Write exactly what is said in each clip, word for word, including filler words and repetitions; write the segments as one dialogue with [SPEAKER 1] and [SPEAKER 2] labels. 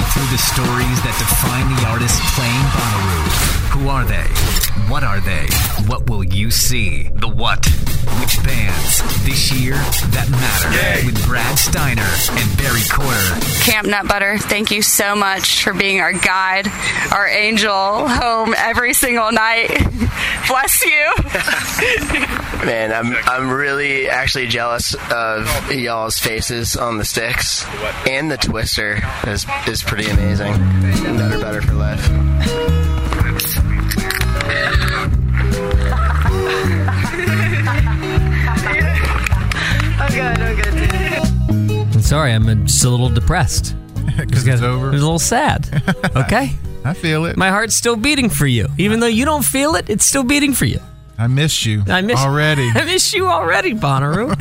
[SPEAKER 1] through the stories that define the artists playing Bonnaroo. Who are they? What are they? What will you see? The what? Which bands this year that matter? Yay. With Brad Steiner and Barry Corder.
[SPEAKER 2] Camp Nut Butter, thank you so much for being our guide, our angel home every single night. Bless you.
[SPEAKER 3] Man, I'm I'm really actually jealous of y'all's faces on the sticks, and the twister is is pretty amazing. Better, better for life.
[SPEAKER 2] I'm good, I'm good.
[SPEAKER 4] I'm sorry, I'm just a little depressed.
[SPEAKER 5] Because it's over?
[SPEAKER 4] It was a little sad. Okay?
[SPEAKER 5] I feel it.
[SPEAKER 4] My heart's still beating for you. Even though you don't feel it, it's still beating for you.
[SPEAKER 5] I miss you
[SPEAKER 4] I miss
[SPEAKER 5] already.
[SPEAKER 4] I miss you already, Bonnaroo.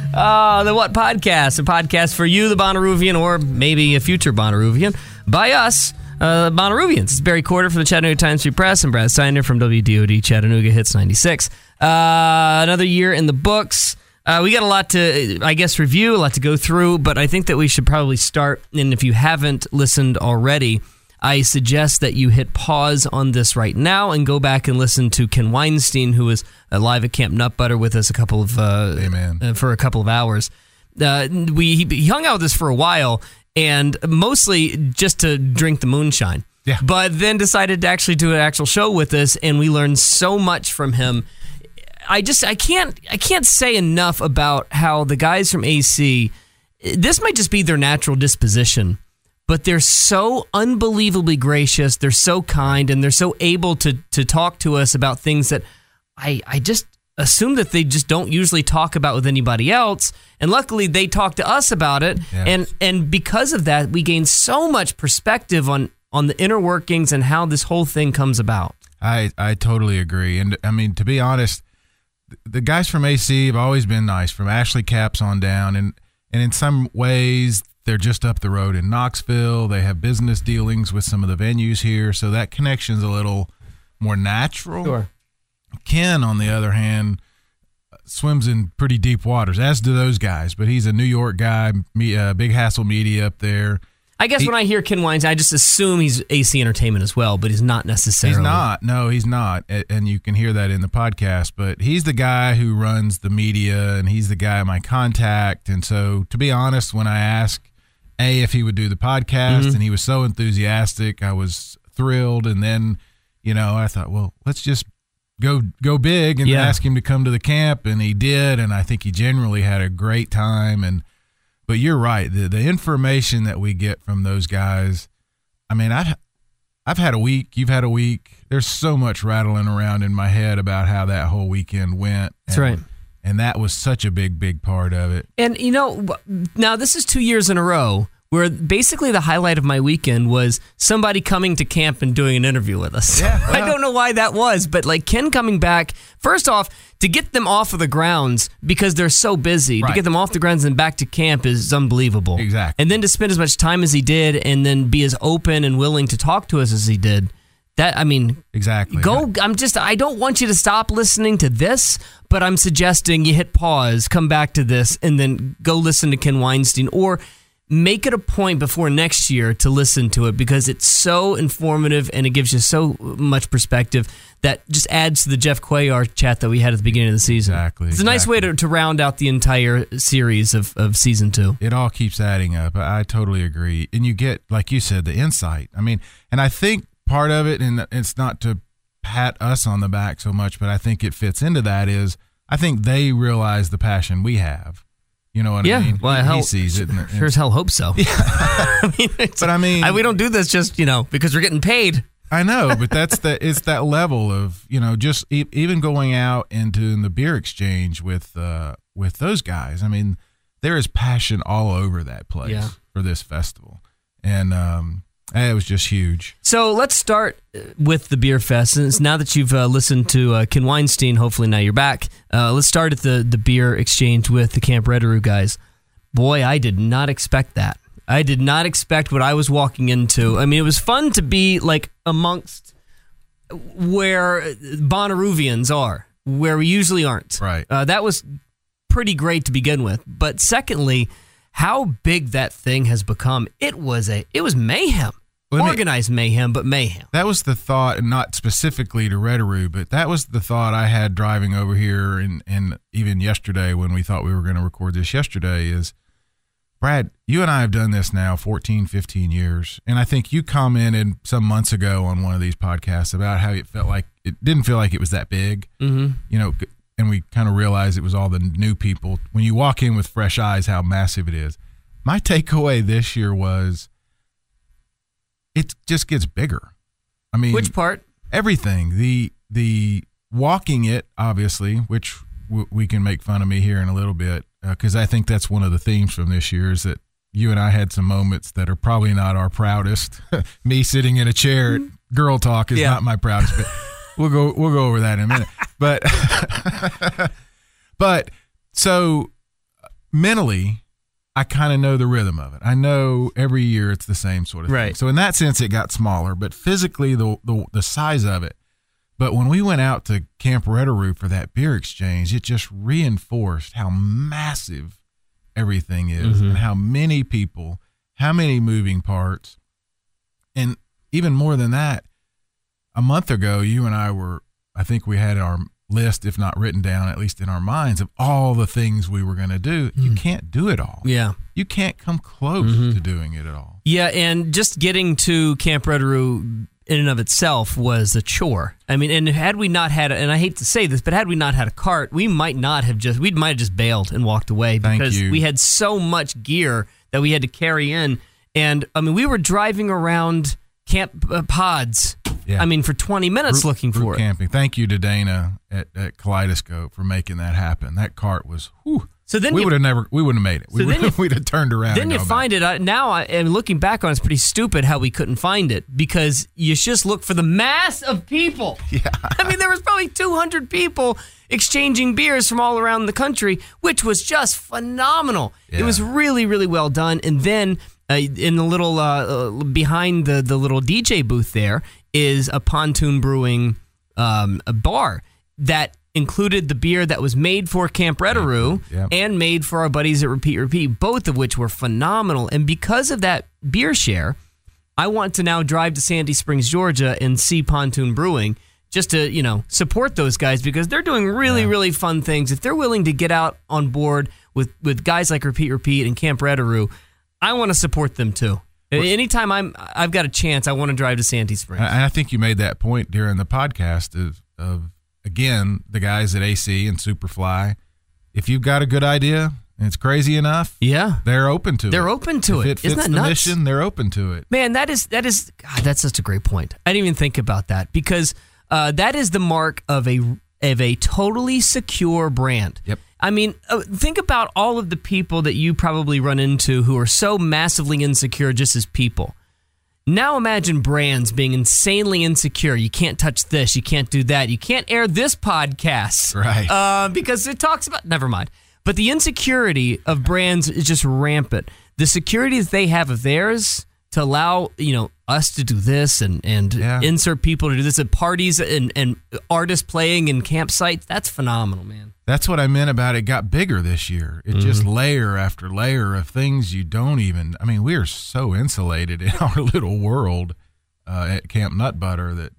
[SPEAKER 4] uh, the What Podcast? A podcast for you, the Bonnaroovian, or maybe a future Bonnaroovian, by us, uh, Bonnaroovians. It's Barry Corder from the Chattanooga Times Free Press and Brad Steiner from W D O D Chattanooga Hits ninety-six. Uh, another year in the books. Uh, we got a lot to, I guess, review, a lot to go through, but I think that we should probably start, and if you haven't listened already, I suggest that you hit pause on this right now and go back and listen to Ken Weinstein, who was uh, live at Camp Nut Butter with us a couple of uh,
[SPEAKER 5] Amen.
[SPEAKER 4] Uh, for a couple of hours. Uh, we he, he hung out with us for a while, and mostly just to drink the moonshine.
[SPEAKER 5] Yeah.
[SPEAKER 4] But then decided to actually do an actual show with us, and we learned so much from him. I just I can't I can't say enough about how the guys from A C, this might just be their natural disposition, but they're so unbelievably gracious, they're so kind, and they're so able to to talk to us about things that I I just assume that they just don't usually talk about with anybody else. And luckily they talk to us about it.
[SPEAKER 5] Yes.
[SPEAKER 4] And and because of that, we gain so much perspective on on the inner workings and how this whole thing comes about.
[SPEAKER 5] I, I totally agree. And I mean, to be honest, the guys from A C have always been nice, from Ashley Capps on down. And, and in some ways, they're just up the road in Knoxville. They have business dealings with some of the venues here. So that connection's a little more natural.
[SPEAKER 4] Sure.
[SPEAKER 5] Ken, on the other hand, swims in pretty deep waters, as do those guys. But he's a New York guy, me, uh, Big Hassle Media up there.
[SPEAKER 4] I guess
[SPEAKER 5] He-
[SPEAKER 4] when I hear Ken Weinstein, I just assume he's A C Entertainment as well, but he's not necessarily.
[SPEAKER 5] He's not. No, he's not. A- And you can hear that in the podcast. But he's the guy who runs the media, and he's the guy my contact. And so, to be honest, when I asked A, if he would do the podcast,
[SPEAKER 4] Mm-hmm.
[SPEAKER 5] and he was so enthusiastic, I was thrilled. And then, you know, I thought, well, let's just go go big and
[SPEAKER 4] Yeah.
[SPEAKER 5] ask him to come to the camp. And he did. And I think he generally had a great time. And But you're right. The the information that we get from those guys, I mean, I've, I've had a week. You've had a week. There's so much rattling around in my head about how that whole weekend went.
[SPEAKER 4] That's
[SPEAKER 5] and,
[SPEAKER 4] right.
[SPEAKER 5] And that was such a big, big part of it.
[SPEAKER 4] And, you know, now this is two years in a row where basically the highlight of my weekend was somebody coming to camp and doing an interview with us.
[SPEAKER 5] Yeah,
[SPEAKER 4] I
[SPEAKER 5] well.
[SPEAKER 4] don't know why that was, but like Ken coming back, first off, to get them off of the grounds because they're so busy, to
[SPEAKER 5] Right.
[SPEAKER 4] get them off the grounds and back to camp is unbelievable.
[SPEAKER 5] Exactly.
[SPEAKER 4] And then to spend as much time as he did and then be as open and willing to talk to us as he did. That, I mean,
[SPEAKER 5] Exactly.
[SPEAKER 4] go. I'm just, I don't want you to stop listening to this, but I'm suggesting you hit pause, come back to this, and then go listen to Ken Weinstein, or make it a point before next year to listen to it because it's so informative and it gives you so much perspective that just adds to the Jeff Cuellar chat that we had at the beginning of the season.
[SPEAKER 5] Exactly,
[SPEAKER 4] It's a nice way to, to round out the entire series of, of season two.
[SPEAKER 5] It all keeps adding up. I, I totally agree. And you get, like you said, the insight. I mean, and I think part of it, and it's not to pat us on the back so much, but I think it fits into that, is I think they realize the passion we have. You know what
[SPEAKER 4] Yeah,
[SPEAKER 5] I mean?
[SPEAKER 4] well,
[SPEAKER 5] he,
[SPEAKER 4] hell,
[SPEAKER 5] he sees it. And,
[SPEAKER 4] sure as hell hope so.
[SPEAKER 5] Yeah.
[SPEAKER 4] I mean, it's-
[SPEAKER 5] But I mean,
[SPEAKER 4] I, we don't do this just, you know, because we're getting paid.
[SPEAKER 5] I know, but that's the it's that level of, you know, just e- even going out into the beer exchange with uh, with those guys. I mean, there is passion all over that place
[SPEAKER 4] Yeah.
[SPEAKER 5] for this festival, and um, it was just huge.
[SPEAKER 4] So let's start with the Beer Fest. Since now that you've uh, listened to uh, Ken Weinstein, hopefully now you're back. Uh, let's start at the, the beer exchange with the Camp Redderoo guys. Boy, I did not expect that. I did not expect what I was walking into. I mean, it was fun to be like amongst where Bonnaroovians are, where we usually aren't.
[SPEAKER 5] Right.
[SPEAKER 4] Uh, that was pretty great to begin with. But secondly, how big that thing has become. It was a it was mayhem.
[SPEAKER 5] Well, me-
[SPEAKER 4] organized mayhem, but mayhem.
[SPEAKER 5] That was the thought, and not specifically to Redaroo, but that was the thought I had driving over here, and, and even yesterday when we thought we were going to record this yesterday is, Brad, you and I have done this now fourteen, fifteen years, and I think you commented some months ago on one of these podcasts about how it felt like it didn't feel like it was that big,
[SPEAKER 4] Mm-hmm.
[SPEAKER 5] you know, and we kind of realized it was all the new people. When you walk in with fresh eyes, how massive it is. My takeaway this year was it just gets bigger. I mean,
[SPEAKER 4] Which part?
[SPEAKER 5] everything. The the walking it, obviously, which w- we can make fun of me here in a little bit, because uh, I think that's one of the themes from this year is that you and I had some moments that are probably not our proudest. Me sitting in a chair at Girl Talk is
[SPEAKER 4] Yeah.
[SPEAKER 5] not my proudest, but we'll go we'll go over that in a minute. But but so mentally, I kind of know the rhythm of it. I know every year it's the same sort of thing.
[SPEAKER 4] Right.
[SPEAKER 5] So in that sense, it got smaller, but physically the the, the size of it. But when we went out to Camp Redaroo for that beer exchange, it just reinforced how massive everything is
[SPEAKER 4] Mm-hmm.
[SPEAKER 5] and how many people, how many moving parts. And even more than that, a month ago, you and I were, I think we had our list, if not written down, at least in our minds, of all the things we were going to do. You can't do it all.
[SPEAKER 4] Yeah.
[SPEAKER 5] You can't come close to doing it at all.
[SPEAKER 4] Yeah, and just getting to Camp Redaroo in and of itself was a chore. I mean, and had we not had, a, and I hate to say this, but had we not had a cart, we might not have just, we might have just bailed and walked away
[SPEAKER 5] Thank
[SPEAKER 4] because
[SPEAKER 5] you.
[SPEAKER 4] we had so much gear that we had to carry in. And I mean, we were driving around camp uh, pods.
[SPEAKER 5] Yeah.
[SPEAKER 4] I mean, for twenty minutes
[SPEAKER 5] Group-
[SPEAKER 4] looking
[SPEAKER 5] group
[SPEAKER 4] for it.
[SPEAKER 5] camping. Thank you to Dana at, at Kaleidoscope for making that happen. That cart was, whew,
[SPEAKER 4] So then
[SPEAKER 5] we
[SPEAKER 4] you-
[SPEAKER 5] would have never, we wouldn't have made it. We
[SPEAKER 4] So then
[SPEAKER 5] would,
[SPEAKER 4] you-
[SPEAKER 5] we'd have turned around.
[SPEAKER 4] Then
[SPEAKER 5] and
[SPEAKER 4] you
[SPEAKER 5] gone
[SPEAKER 4] find
[SPEAKER 5] back.
[SPEAKER 4] it. I, now, I, and looking back on it, it's pretty stupid how we couldn't find it because you just look for the mass of people.
[SPEAKER 5] Yeah.
[SPEAKER 4] I mean, there was probably two hundred people exchanging beers from all around the country, which was just phenomenal. It
[SPEAKER 5] Yeah.
[SPEAKER 4] was really, really well done. And then uh, in the little, uh, uh, behind the, the little D J booth there is a Pontoon Brewing um, a bar that included the beer that was made for Camp Redaroo
[SPEAKER 5] Yep.
[SPEAKER 4] and made for our buddies at Repeat Repeat, both of which were phenomenal. And because of that beer share, I want to now drive to Sandy Springs, Georgia and see Pontoon Brewing just to, you know, support those guys because they're doing really, really fun things. If they're willing to get out on board with, with guys like Repeat Repeat and Camp Redaroo, I want to support them too. Anytime I'm, I've got a chance, I want to drive to Sandy Springs.
[SPEAKER 5] And I think you made that point during the podcast of, of again, the guys at A C and Superfly. If you've got a good idea and it's crazy enough,
[SPEAKER 4] Yeah.
[SPEAKER 5] they're open to it.
[SPEAKER 4] They're open to
[SPEAKER 5] if
[SPEAKER 4] it.
[SPEAKER 5] it fits
[SPEAKER 4] Isn't that
[SPEAKER 5] the
[SPEAKER 4] nuts?
[SPEAKER 5] mission, they're open to it.
[SPEAKER 4] Man, that is that is God, that's such a great point. I didn't even think about that because uh, that is the mark of a of a totally secure brand.
[SPEAKER 5] Yep.
[SPEAKER 4] I mean, uh, think about all of the people that you probably run into who are so massively insecure just as people. Now imagine brands being insanely insecure. You can't touch this. You can't do that. You can't air this podcast.
[SPEAKER 5] Right.
[SPEAKER 4] Uh, because it talks about... Never mind. But the insecurity of brands is just rampant. The security that they have of theirs to allow, you know, us to do this and, and
[SPEAKER 5] Yeah.
[SPEAKER 4] insert people to do this at parties and, and artists playing in campsites, that's phenomenal, man.
[SPEAKER 5] That's what I meant about it got bigger this year. It just layer after layer of things you don't even. I mean, we are so insulated in our little world uh, at Camp Nut Butter that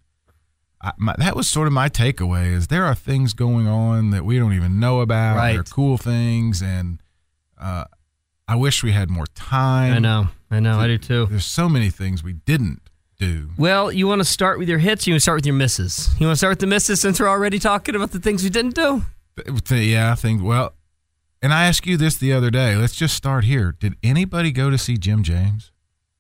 [SPEAKER 5] I, my, that was sort of my takeaway. Is there are things going on that we don't even know about.
[SPEAKER 4] Right.
[SPEAKER 5] They're cool things, and uh, I wish we had more time.
[SPEAKER 4] I know. I know. I do too.
[SPEAKER 5] There's so many things we didn't do.
[SPEAKER 4] Well, you want to start with your hits, or you want to start with your misses? You want to start with the misses since we're already talking about the things we didn't do?
[SPEAKER 5] Yeah, I think. Well, and I asked you this the other day. Let's just start here. Did anybody go to see Jim James?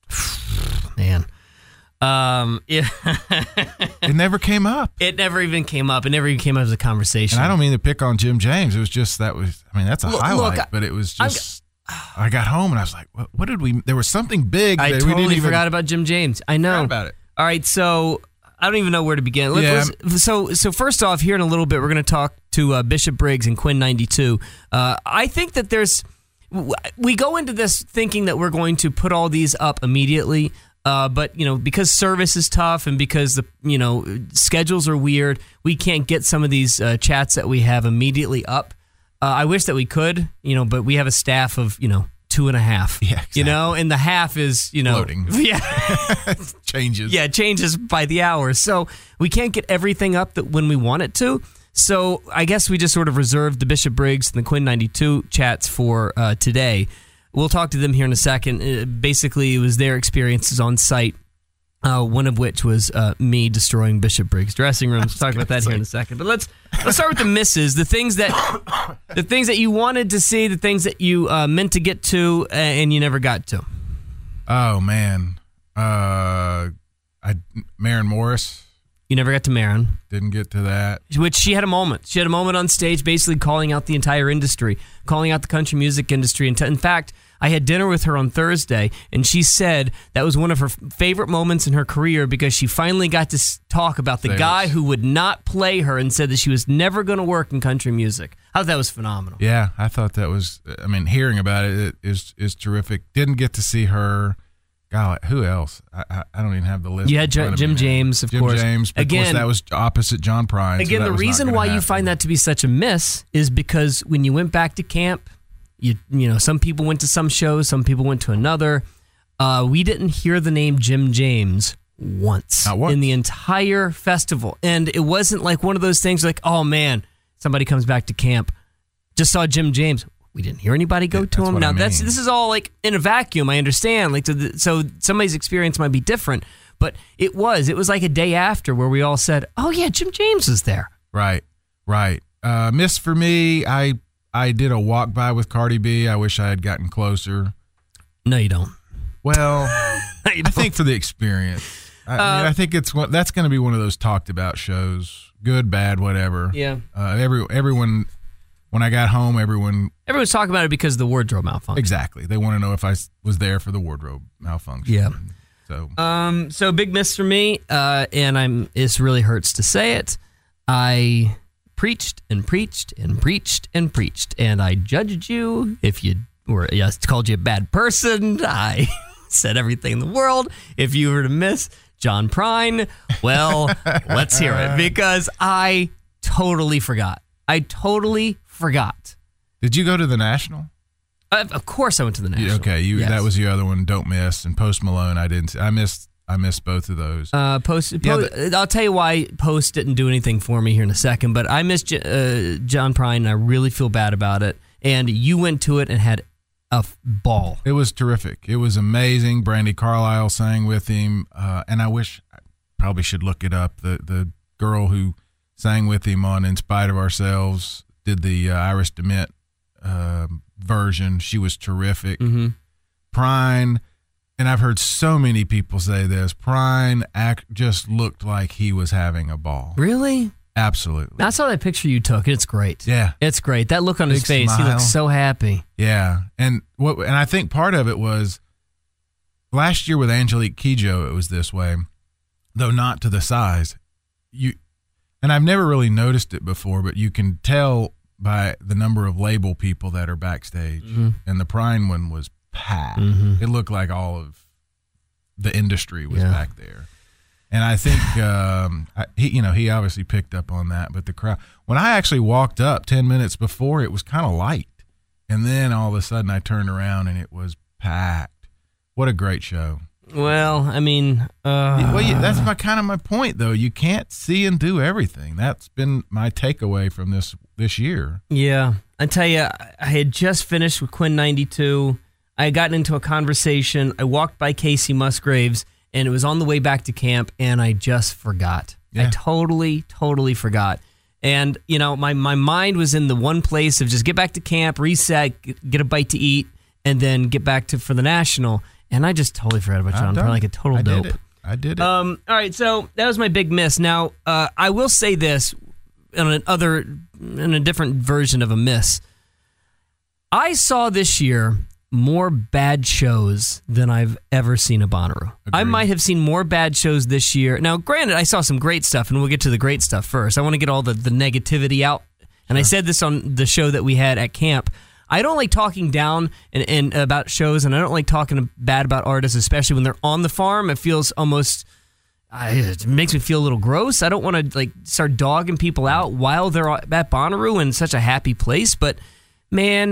[SPEAKER 4] Man. Um, it,
[SPEAKER 5] It never came up.
[SPEAKER 4] it never even came up. It never even came up as a conversation.
[SPEAKER 5] And I don't mean to pick on Jim James. It was just that was. I mean, that's a
[SPEAKER 4] Look-
[SPEAKER 5] highlight.
[SPEAKER 4] look, I-
[SPEAKER 5] but it was
[SPEAKER 4] I'm-
[SPEAKER 5] just. I got home and I was like, "What, what did we?" There was something big
[SPEAKER 4] I
[SPEAKER 5] that
[SPEAKER 4] totally
[SPEAKER 5] we didn't even
[SPEAKER 4] forgot about Jim James. I know.
[SPEAKER 5] forgot about it.
[SPEAKER 4] All right, so I don't even know where to begin. Let's,
[SPEAKER 5] Yeah.
[SPEAKER 4] let's- so, so first off, here in a little bit, we're going to talk to uh, Bishop Briggs and Quinn ninety-two. Uh, I think that there's, we go into this thinking that we're going to put all these up immediately, uh, but you know, because service is tough and because the you know schedules are weird, we can't get some of these uh, chats that we have immediately up. Uh, I wish that we could, you know, but we have a staff of you know two and a half.
[SPEAKER 5] Yeah, exactly.
[SPEAKER 4] You know, and the half is, you know.
[SPEAKER 5] Floating.
[SPEAKER 4] Yeah.
[SPEAKER 5] Changes.
[SPEAKER 4] Yeah, it changes by the hour. So we can't get everything up that when we want it to. So I guess we just sort of reserved the Bishop Briggs and the Quinn ninety-two chats for uh, today. We'll talk to them here in a second. Uh, basically, it was their experiences on site. Uh, one of which was uh, me destroying Bishop Briggs' dressing rooms. We'll talk about that here in a second. But let's let's start with the misses, the things that the things that you wanted to see, the things that you uh, meant to get to, uh, and you never got to.
[SPEAKER 5] Oh man, uh, I Maren Morris.
[SPEAKER 4] You never got to Maren.
[SPEAKER 5] Didn't get to that.
[SPEAKER 4] Which she had a moment. She had a moment on stage, basically calling out the entire industry, calling out the country music industry. And t- in fact, I had dinner with her on Thursday, and she said that was one of her favorite moments in her career because she finally got to talk about the
[SPEAKER 5] Say
[SPEAKER 4] guy
[SPEAKER 5] this.
[SPEAKER 4] who would not play her and said that she was never going to work in country music. I thought that was phenomenal.
[SPEAKER 5] Yeah, I thought that was. I mean, hearing about it is is terrific. Didn't get to see her. God, who else? I, I, I don't even have the list.
[SPEAKER 4] You had
[SPEAKER 5] in front of
[SPEAKER 4] Jim
[SPEAKER 5] me now.
[SPEAKER 4] James, of
[SPEAKER 5] Jim
[SPEAKER 4] course.
[SPEAKER 5] James. But
[SPEAKER 4] Again-
[SPEAKER 5] of course, that was opposite John Prine. so
[SPEAKER 4] Again,
[SPEAKER 5] that
[SPEAKER 4] the
[SPEAKER 5] was not
[SPEAKER 4] reason
[SPEAKER 5] gonna
[SPEAKER 4] why you
[SPEAKER 5] happen.
[SPEAKER 4] find that to be such a miss is because when you went back to camp, you you know, some people went to some shows, some people went to another. Uh, we didn't hear the name Jim James once,
[SPEAKER 5] Not once.
[SPEAKER 4] in the entire festival. And it wasn't like one of those things like, oh man, somebody comes back to camp, just saw Jim James. We didn't hear anybody go
[SPEAKER 5] Yeah,
[SPEAKER 4] to
[SPEAKER 5] that's
[SPEAKER 4] him.
[SPEAKER 5] what
[SPEAKER 4] Now
[SPEAKER 5] I
[SPEAKER 4] that's
[SPEAKER 5] mean.
[SPEAKER 4] this is all like in a vacuum. I understand. Like so, the, so somebody's experience might be different, but it was. It was like a day after where we all said, "Oh yeah, Jim James was there."
[SPEAKER 5] Right, right. Uh, miss for me. I I did a walk by with Cardi B. I wish I had gotten closer.
[SPEAKER 4] No, you don't.
[SPEAKER 5] Well,
[SPEAKER 4] No, you
[SPEAKER 5] I think for the experience. I, I mean, I think it's one, that's going to be one of those talked about shows. Good, bad, whatever.
[SPEAKER 4] Yeah.
[SPEAKER 5] Uh, every everyone. When I got home, everyone
[SPEAKER 4] Everyone's talking about it because of the wardrobe malfunction.
[SPEAKER 5] exactly. They want to know if I s- was there for the wardrobe malfunction.
[SPEAKER 4] Yeah.
[SPEAKER 5] So
[SPEAKER 4] Um. So big miss for me. Uh. And I'm. It really hurts to say it. I preached and preached and preached and preached, and I judged you if you were. Yes, called you a bad person. I said everything in the world. If you were to miss John Prine, well, let's hear it because I totally forgot. I totally forgot.
[SPEAKER 5] did you go to the National?
[SPEAKER 4] Uh, of course, I went to the
[SPEAKER 5] You-
[SPEAKER 4] National.
[SPEAKER 5] okay, you
[SPEAKER 4] Yes.
[SPEAKER 5] that was the other one. Don't miss and Post Malone. I didn't. I missed. I missed both of those.
[SPEAKER 4] Uh, post,
[SPEAKER 5] Yeah,
[SPEAKER 4] post I'll tell you why Post didn't do anything for me here in a second, but I missed J- uh, John Prine, and I really feel bad about it. And you went to it and had a f- ball.
[SPEAKER 5] It was terrific. It was amazing. Brandy Carlisle sang with him, uh, and I wish I probably should look it up. The the girl who sang with him on "In Spite of Ourselves" did the uh, Iris DeMent uh, version. She was terrific.
[SPEAKER 4] Mm-hmm.
[SPEAKER 5] Prine, and I've heard so many people say this. Prine act just looked like he was having a ball.
[SPEAKER 4] Really?
[SPEAKER 5] Absolutely.
[SPEAKER 4] I saw that picture you took. It's great.
[SPEAKER 5] Yeah.
[SPEAKER 4] It's great. That look on his
[SPEAKER 5] Big
[SPEAKER 4] face, he
[SPEAKER 5] smile.
[SPEAKER 4] looks so happy.
[SPEAKER 5] Yeah, and what and I think part of it was last year with Angelique Kidjo. It was this way, though not to the size. You and I've never really noticed it before, but you can tell by the number of label people that are backstage.
[SPEAKER 4] Mm-hmm.
[SPEAKER 5] And the Prine one was packed.
[SPEAKER 4] Mhm.
[SPEAKER 5] It looked like all of the industry was
[SPEAKER 4] Yeah.
[SPEAKER 5] back there. And I think um, I, he, you know, he obviously picked up on that. But the crowd, when I actually walked up ten minutes before, it was kind of light, and then all of a sudden I turned around and it was packed. What a great show!
[SPEAKER 4] Well, I mean, uh,
[SPEAKER 5] well, yeah, that's my kind of my point, though. You can't see and do everything. That's been my takeaway from this this year.
[SPEAKER 4] yeah. I tell you, I had just finished with Quinn ninety-two. I had gotten into a conversation. I walked by Casey Musgraves, and it was on the way back to camp, and I just forgot. I
[SPEAKER 5] Yeah.
[SPEAKER 4] totally, totally forgot. And, you know, my, my mind was in the one place of just get back to camp, reset, g- get a bite to eat, and then get back to for the National. And I just totally forgot about
[SPEAKER 5] I've
[SPEAKER 4] John
[SPEAKER 5] done
[SPEAKER 4] Prine, like a
[SPEAKER 5] it.
[SPEAKER 4] total
[SPEAKER 5] I
[SPEAKER 4] dope.
[SPEAKER 5] Did it. I did it.
[SPEAKER 4] Um, all right, so that was my big miss. Now, uh, I will say this in another, in a different version of a miss. I saw this year more bad shows than I've ever seen at Bonnaroo. I
[SPEAKER 5] Agreed.
[SPEAKER 4] might have seen more bad shows this year. Now, granted, I saw some great stuff, and we'll get to the great stuff first. I want to get all the, the negativity out. And I said this on the show that we had at camp. I don't like talking down and, and about shows, and I don't like talking bad about artists, especially when they're on the farm. It feels almost... I, it makes me feel a little gross. I don't want to like start dogging people out while they're at Bonnaroo in such a happy place. But man,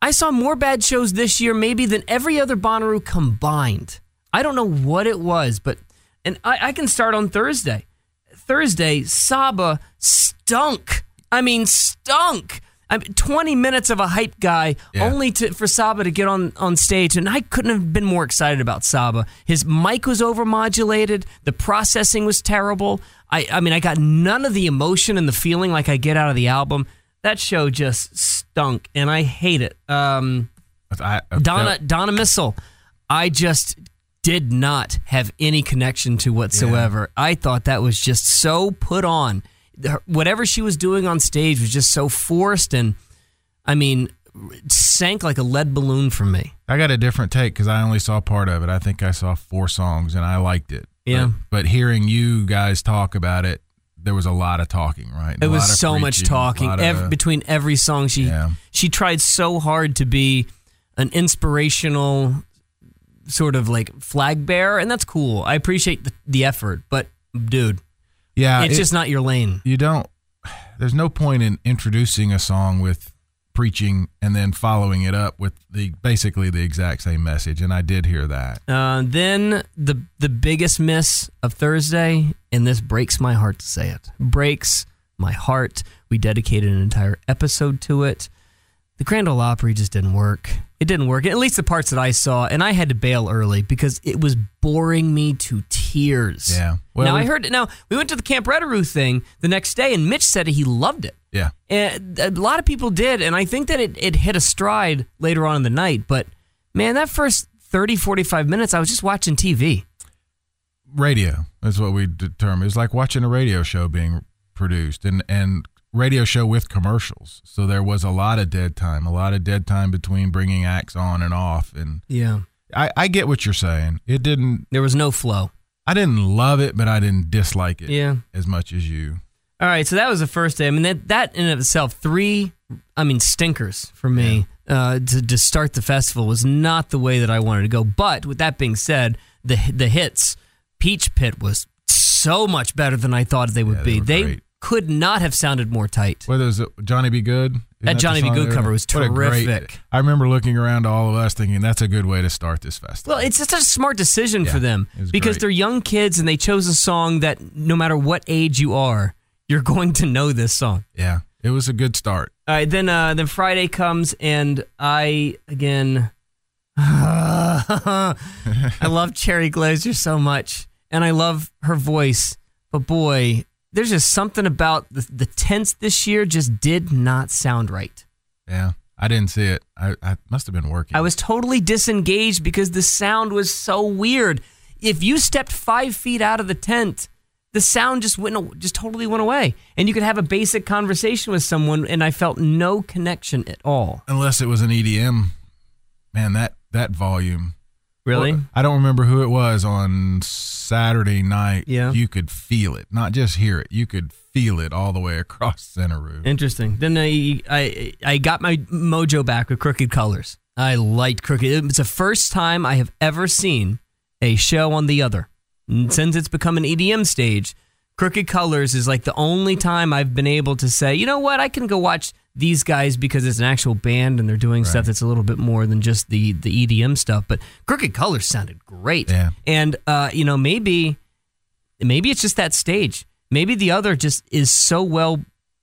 [SPEAKER 4] I saw more bad shows this year maybe than every other Bonnaroo combined. I don't know what it was, but and I, I can start on Thursday. Thursday, Saba stunk. I mean, stunk. I mean, twenty minutes of a hype guy
[SPEAKER 5] Yeah.
[SPEAKER 4] only to for Saba to get on, on stage, and I couldn't have been more excited about Saba. His mic was overmodulated. The processing was terrible. I, I mean, I got none of the emotion and the feeling like I get out of the album. That show just stunk, and I hate it. Um,
[SPEAKER 5] I, I
[SPEAKER 4] Donna
[SPEAKER 5] felt-
[SPEAKER 4] Donna Missile, I just did not have any connection to whatsoever. Yeah. I thought that was just so put on. Whatever she was doing on stage was just so forced, and I mean, sank like a lead balloon for me.
[SPEAKER 5] I got a different take because I only saw part of it. I think I saw four songs, and I liked it.
[SPEAKER 4] Yeah.
[SPEAKER 5] But, but hearing you guys talk about it, there was a lot of talking, right?
[SPEAKER 4] It was so much talking every, between every song. She
[SPEAKER 5] yeah.
[SPEAKER 4] she tried so hard to be an inspirational sort of like flag bearer, and that's cool. I appreciate the, the effort, but dude,
[SPEAKER 5] yeah,
[SPEAKER 4] it's
[SPEAKER 5] it,
[SPEAKER 4] just not your lane.
[SPEAKER 5] You don't. There's no point in introducing a song with preaching and then following it up with the basically the exact same message, and I did hear that.
[SPEAKER 4] Uh, then the the biggest miss of Thursday, and this breaks my heart to say it, breaks my heart. We dedicated an entire episode to it. The Grand Ole Opry just didn't work. It didn't work, at least the parts that I saw, and I had to bail early because it was boring me to tears.
[SPEAKER 5] Yeah. Well,
[SPEAKER 4] now, I
[SPEAKER 5] we-
[SPEAKER 4] heard, now, we went to the Camp Reddaroo thing the next day, and Mitch said he loved it.
[SPEAKER 5] Yeah.
[SPEAKER 4] And a lot of people did, and I think that it, it hit a stride later on in the night, but man, that first thirty, forty-five minutes, I was just watching T V.
[SPEAKER 5] Radio is what we determined. It was like watching a radio show being produced, and, and radio show with commercials. So there was a lot of dead time, a lot of dead time between bringing acts on and off. And
[SPEAKER 4] Yeah.
[SPEAKER 5] I, I get what you're saying. It didn't,
[SPEAKER 4] There was no flow.
[SPEAKER 5] I didn't love it, but I didn't dislike it
[SPEAKER 4] Yeah.
[SPEAKER 5] as much as you.
[SPEAKER 4] All right, so that was the first day. I mean, that, that in and of itself, three, I mean, stinkers for me uh, to, to start the festival was not the way that I wanted to go. But with that being said, the the hits, Peach Pit was so much better than I thought they would
[SPEAKER 5] Yeah, they
[SPEAKER 4] be.
[SPEAKER 5] were
[SPEAKER 4] They
[SPEAKER 5] great.
[SPEAKER 4] could not have sounded more tight.
[SPEAKER 5] Whether it was Johnny Be Good? Isn't
[SPEAKER 4] That
[SPEAKER 5] the
[SPEAKER 4] Johnny Be
[SPEAKER 5] song
[SPEAKER 4] Good
[SPEAKER 5] there?
[SPEAKER 4] cover was
[SPEAKER 5] What a great-
[SPEAKER 4] terrific.
[SPEAKER 5] I remember looking around to all of us thinking that's a good way to start this festival.
[SPEAKER 4] Well, it's just a smart decision
[SPEAKER 5] Yeah,
[SPEAKER 4] for them
[SPEAKER 5] it was
[SPEAKER 4] because
[SPEAKER 5] great.
[SPEAKER 4] they're young kids and they chose a song that no matter what age you are, you're going to know this song.
[SPEAKER 5] Yeah, it was a good start.
[SPEAKER 4] All right, then uh, then Friday comes and I again, I love Cherry Glazer so much and I love her voice, but boy, there's just something about the, the tents this year just did not sound right.
[SPEAKER 5] Yeah, I didn't see it. I, I must have been working.
[SPEAKER 4] I was totally disengaged because the sound was so weird. If you stepped five feet out of the tent, the sound just went, just totally went away. And you could have a basic conversation with someone, and I felt no connection at all.
[SPEAKER 5] Unless it was an E D M. Man, that, that volume.
[SPEAKER 4] Really?
[SPEAKER 5] Well, I don't remember who it was on Saturday night.
[SPEAKER 4] Yeah.
[SPEAKER 5] You could feel it. Not just hear it. You could feel it all the way across Center Room.
[SPEAKER 4] Interesting. Then I, I I got my mojo back with Crooked Colors. I liked Crooked. It's the first time I have ever seen a show on the other. And since it's become an E D M stage, Crooked Colors is like the only time I've been able to say, you know what, I can go watch these guys because it's an actual band and they're doing
[SPEAKER 5] Right.
[SPEAKER 4] stuff that's a little bit more than just the, the E D M stuff. But Crooked Colors sounded great.
[SPEAKER 5] Yeah.
[SPEAKER 4] And, uh, you know, maybe maybe it's just that stage. Maybe the other just is so well,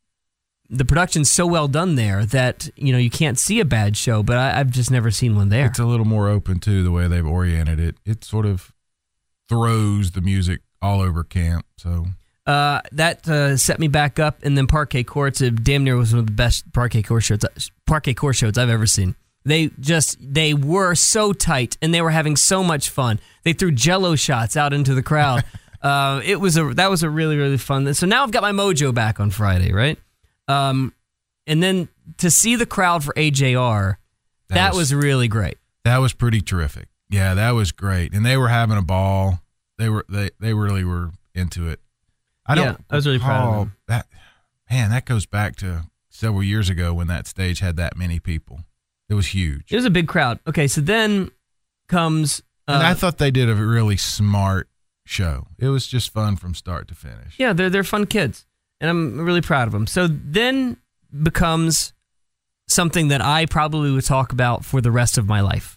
[SPEAKER 4] the production's so well done there that, you know, you can't see a bad show, but I, I've just never seen one there.
[SPEAKER 5] It's a little more open, too, the way they've oriented it. It sort of throws the music all over camp, so...
[SPEAKER 4] Uh, that uh, set me back up, and then Parquet Courts, it damn near was one of the best Parquet Court shows, Parquet Court shows I've ever seen. They just, they were so tight, and they were having so much fun. They threw Jello shots out into the crowd. uh, it was a that was a really really fun. So now I've got my mojo back on Friday, right? Um, and then to see the crowd for A J R, that,
[SPEAKER 5] That
[SPEAKER 4] was,
[SPEAKER 5] was-
[SPEAKER 4] really great.
[SPEAKER 5] That was pretty terrific. Yeah, that was great. And they were having a ball. They were they, they really were into it. I don't
[SPEAKER 4] Yeah, I was really proud of
[SPEAKER 5] recall
[SPEAKER 4] them.
[SPEAKER 5] that. Man, that goes back to several years ago when that stage had that many people. It was huge.
[SPEAKER 4] It was a big crowd. Okay, so then comes. Uh,
[SPEAKER 5] and I thought they did a really smart show. It was just fun from start to finish.
[SPEAKER 4] Yeah, they're they're fun kids, and I'm really proud of them. So then becomes something that I probably would talk about for the rest of my life.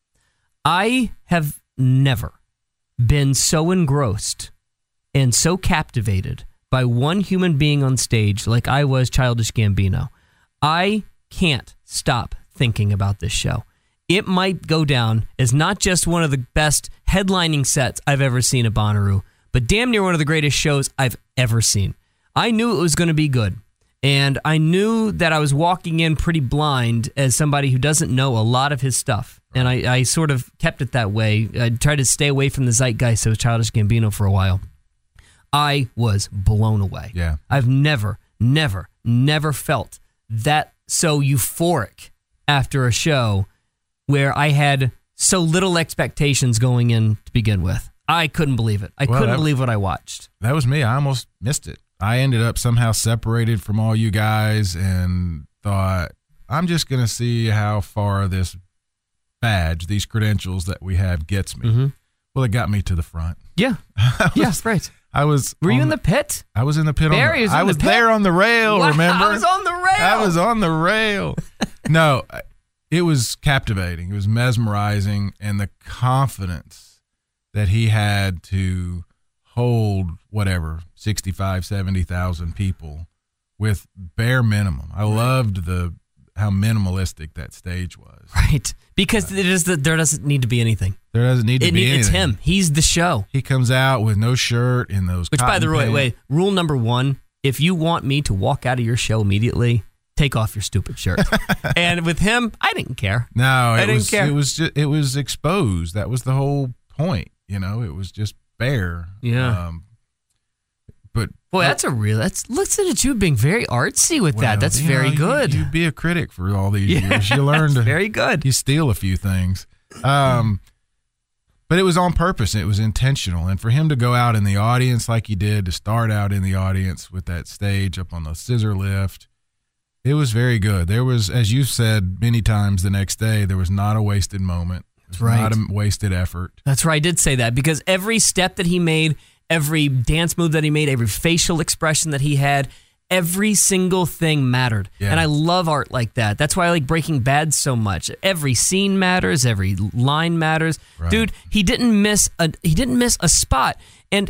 [SPEAKER 4] I have never been so engrossed and so captivated by one human being on stage like I was Childish Gambino. I can't stop thinking about this show. It might go down as not just one of the best headlining sets I've ever seen at Bonnaroo, but damn near one of the greatest shows I've ever seen. I knew it was going to be good, and I knew that I was walking in pretty blind as somebody who doesn't know a lot of his stuff, and I, I sort of kept it that way. I tried to stay away from the zeitgeist of Childish Gambino for a while. I was blown away.
[SPEAKER 5] Yeah.
[SPEAKER 4] I've never, never, never felt that so euphoric after a show where I had so little expectations going in to begin with. I couldn't believe it. I
[SPEAKER 5] Well,
[SPEAKER 4] couldn't
[SPEAKER 5] that-
[SPEAKER 4] believe what I watched.
[SPEAKER 5] That was me. I almost missed it. I ended up somehow separated from all you guys and thought, I'm just going to see how far this badge, these credentials that we have, gets me.
[SPEAKER 4] Mm-hmm.
[SPEAKER 5] Well, it got me to the front.
[SPEAKER 4] Yeah. yeah, right.
[SPEAKER 5] I was.
[SPEAKER 4] Were you
[SPEAKER 5] on
[SPEAKER 4] in the pit?
[SPEAKER 5] I was in the pit.
[SPEAKER 4] Barry
[SPEAKER 5] on the,
[SPEAKER 4] was in
[SPEAKER 5] I
[SPEAKER 4] the
[SPEAKER 5] was
[SPEAKER 4] pit?
[SPEAKER 5] there on the rail.
[SPEAKER 4] Wow,
[SPEAKER 5] remember?
[SPEAKER 4] I was on the rail.
[SPEAKER 5] I was on the rail. No, it was captivating. It was mesmerizing, and the confidence that he had to hold whatever sixty-five, seventy thousand people with bare minimum. I loved the how minimalistic that stage was.
[SPEAKER 4] Right. Because it is the, there doesn't need to be anything.
[SPEAKER 5] There doesn't need to
[SPEAKER 4] It,
[SPEAKER 5] be
[SPEAKER 4] it's
[SPEAKER 5] anything.
[SPEAKER 4] him. He's the show.
[SPEAKER 5] He comes out with no shirt in those.
[SPEAKER 4] Which, by the way,
[SPEAKER 5] cotton
[SPEAKER 4] way,
[SPEAKER 5] pants.
[SPEAKER 4] rule number one, if you want me to walk out of your show immediately, take off your stupid shirt. And with him, I didn't care.
[SPEAKER 5] No,
[SPEAKER 4] I
[SPEAKER 5] it
[SPEAKER 4] didn't
[SPEAKER 5] was
[SPEAKER 4] care.
[SPEAKER 5] it was just, it was exposed. That was the whole point. You know, it was just bare.
[SPEAKER 4] Yeah.
[SPEAKER 5] Um, but
[SPEAKER 4] Boy, that's a real, that's, listen at you being very artsy with that.
[SPEAKER 5] well,
[SPEAKER 4] That's
[SPEAKER 5] you
[SPEAKER 4] very
[SPEAKER 5] know, you-
[SPEAKER 4] good.
[SPEAKER 5] You, be a critic for all these
[SPEAKER 4] Yeah,
[SPEAKER 5] years. You learn
[SPEAKER 4] that's
[SPEAKER 5] to
[SPEAKER 4] very good.
[SPEAKER 5] You steal a few things. Um, but it was on purpose. It was intentional. And for him to go out in the audience like he did, to start out in the audience with that stage up on the scissor lift, it was very good. There was, as you said many times the next day, there was not a wasted moment. That's
[SPEAKER 4] right.
[SPEAKER 5] Not a wasted effort.
[SPEAKER 4] That's right. I did say that because every step that he made, every dance move that he made, every facial expression that he had, every single thing mattered.
[SPEAKER 5] Yeah.
[SPEAKER 4] And I love art like that. That's why I like Breaking Bad so much. Every scene matters, every line matters.
[SPEAKER 5] Right.
[SPEAKER 4] Dude, he didn't miss a he didn't miss a spot. And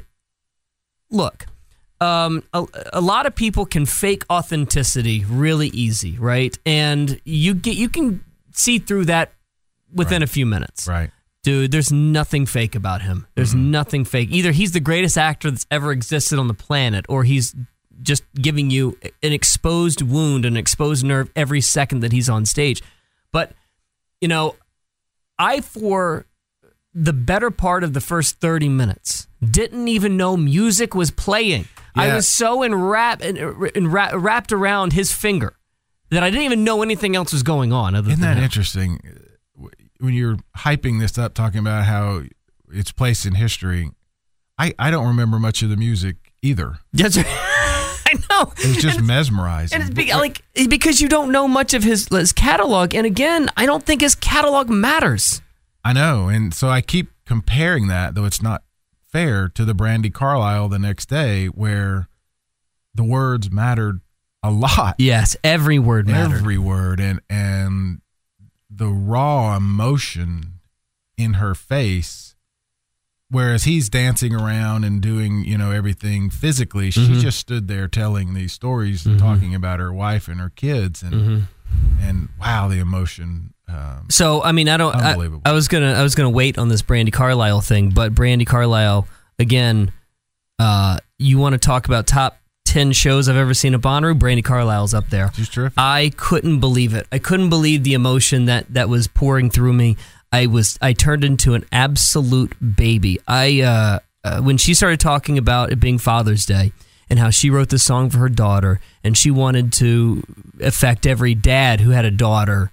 [SPEAKER 4] look, um, a, a lot of people can fake authenticity really easy, right? And you get you can see through that within
[SPEAKER 5] Right.
[SPEAKER 4] a few minutes.
[SPEAKER 5] Right.
[SPEAKER 4] Dude, there's nothing fake about him. There's
[SPEAKER 5] Mm-hmm.
[SPEAKER 4] nothing fake. Either he's the greatest actor that's ever existed on the planet, or he's just giving you an exposed wound, an exposed nerve every second that he's on stage. But, you know, I, for the better part of the first thirty minutes, didn't even know music was playing. I
[SPEAKER 5] Yeah.
[SPEAKER 4] was so enwrapped, enwrapped, wrapped around his finger that I didn't even know anything else was going on. Other
[SPEAKER 5] Isn't
[SPEAKER 4] than
[SPEAKER 5] that
[SPEAKER 4] him.
[SPEAKER 5] interesting? When you're hyping this up, talking about how it's placed in history, I, I don't remember much of the music either.
[SPEAKER 4] That's right. I know.
[SPEAKER 5] It was just
[SPEAKER 4] And-
[SPEAKER 5] mesmerizing.
[SPEAKER 4] And it's be, like because you don't know much of his, his catalog, and again, I don't think his catalog matters.
[SPEAKER 5] I know, and so I keep comparing that, though it's not fair, to the Brandy Carlisle the next day, where the words mattered a lot.
[SPEAKER 4] Yes, every word mattered.
[SPEAKER 5] Every word, and and the raw emotion in her face. Whereas he's dancing around and doing, you know, everything physically, she
[SPEAKER 4] Mhm.
[SPEAKER 5] just stood there telling these stories and
[SPEAKER 4] Mhm.
[SPEAKER 5] talking about her wife and her kids, and
[SPEAKER 4] Mhm.
[SPEAKER 5] and wow, the emotion. Um,
[SPEAKER 4] So I mean, I don't. I,
[SPEAKER 5] Unbelievable.
[SPEAKER 4] I was gonna, I was gonna wait on this Brandy Carlisle thing, but Brandy Carlisle again. Uh, you want to talk about top ten shows I've ever seen at Bonnaroo? Brandy Carlisle's up there.
[SPEAKER 5] she's terrific.
[SPEAKER 4] I couldn't believe it. I couldn't believe the emotion that, that was pouring through me. I was I turned into an absolute baby. I uh, uh, when she started talking about it being Father's Day and how she wrote this song for her daughter and she wanted to affect every dad who had a daughter.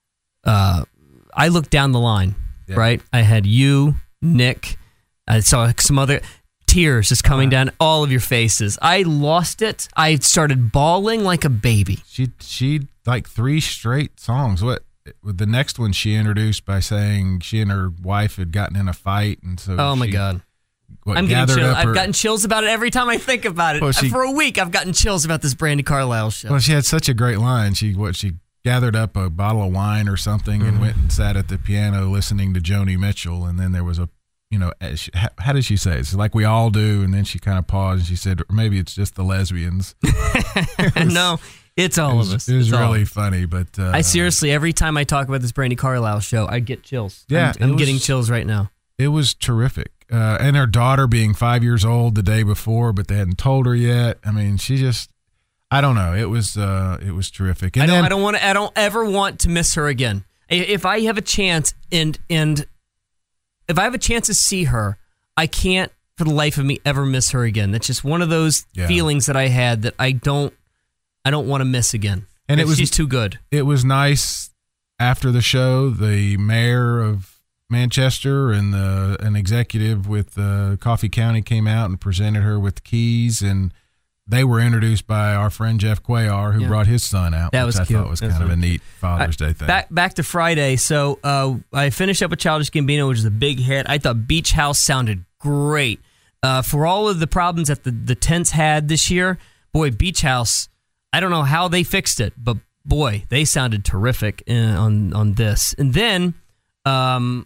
[SPEAKER 4] Uh, I looked down the line,
[SPEAKER 5] Yeah.
[SPEAKER 4] right? I had you, Nick. I saw some other tears just coming down all of your faces. I lost it. I started bawling like a baby.
[SPEAKER 5] She she like three straight songs. What with the next one she introduced by saying she and her wife had gotten in a fight, and so
[SPEAKER 4] Oh my
[SPEAKER 5] she,
[SPEAKER 4] God.
[SPEAKER 5] what,
[SPEAKER 4] I'm getting
[SPEAKER 5] gathered
[SPEAKER 4] chills.
[SPEAKER 5] up
[SPEAKER 4] I've
[SPEAKER 5] her-
[SPEAKER 4] gotten chills about it every time I think about it.
[SPEAKER 5] Well, she-
[SPEAKER 4] For a week, I've gotten chills about this Brandy Carlisle show.
[SPEAKER 5] Well, she had such a great line. She what she gathered up a bottle of wine or something and went and sat at the piano listening to Joni Mitchell. And then there was a, you know, she, how, how did she say it? It's like we all do. And then she kind of paused and she said, maybe it's just the lesbians. It was,
[SPEAKER 4] no, it's all
[SPEAKER 5] it was,
[SPEAKER 4] of us.
[SPEAKER 5] It was
[SPEAKER 4] It's all
[SPEAKER 5] really
[SPEAKER 4] of us.
[SPEAKER 5] funny. But uh,
[SPEAKER 4] I seriously, every time I talk about this Brandi Carlile show, I get chills.
[SPEAKER 5] Yeah,
[SPEAKER 4] I'm, I'm
[SPEAKER 5] it was-
[SPEAKER 4] getting chills right now.
[SPEAKER 5] It was terrific. Uh, and her daughter being five years old the day before, but they hadn't told her yet. I mean, she just, I don't know. It was, uh, it was terrific. And
[SPEAKER 4] I don't.
[SPEAKER 5] then,
[SPEAKER 4] I don't want to. I don't ever want to miss her again. I- If I have a chance, and and if I have a chance to see her, I can't for the life of me ever miss her again. That's just one of those
[SPEAKER 5] Yeah.
[SPEAKER 4] feelings that I had that I don't. I don't want to miss again.
[SPEAKER 5] And it was-
[SPEAKER 4] she's too good.
[SPEAKER 5] it was nice after the show. The mayor of Manchester and the an executive with uh, Coffee County came out and presented her with the keys, and they were introduced by our friend Jeff Cuellar, who
[SPEAKER 4] Yeah.
[SPEAKER 5] brought his son out,
[SPEAKER 4] That
[SPEAKER 5] which
[SPEAKER 4] was
[SPEAKER 5] I
[SPEAKER 4] cute.
[SPEAKER 5] thought was
[SPEAKER 4] That was
[SPEAKER 5] kind of a
[SPEAKER 4] really
[SPEAKER 5] neat Father's Day thing.
[SPEAKER 4] Back back to Friday. So uh, I finished up with Childish Gambino, which is a big hit. I thought Beach House sounded great. Uh, for all of the problems that the, the tents had this year, boy, Beach House, I don't know how they fixed it, but boy, they sounded terrific uh, on on this. And then, um,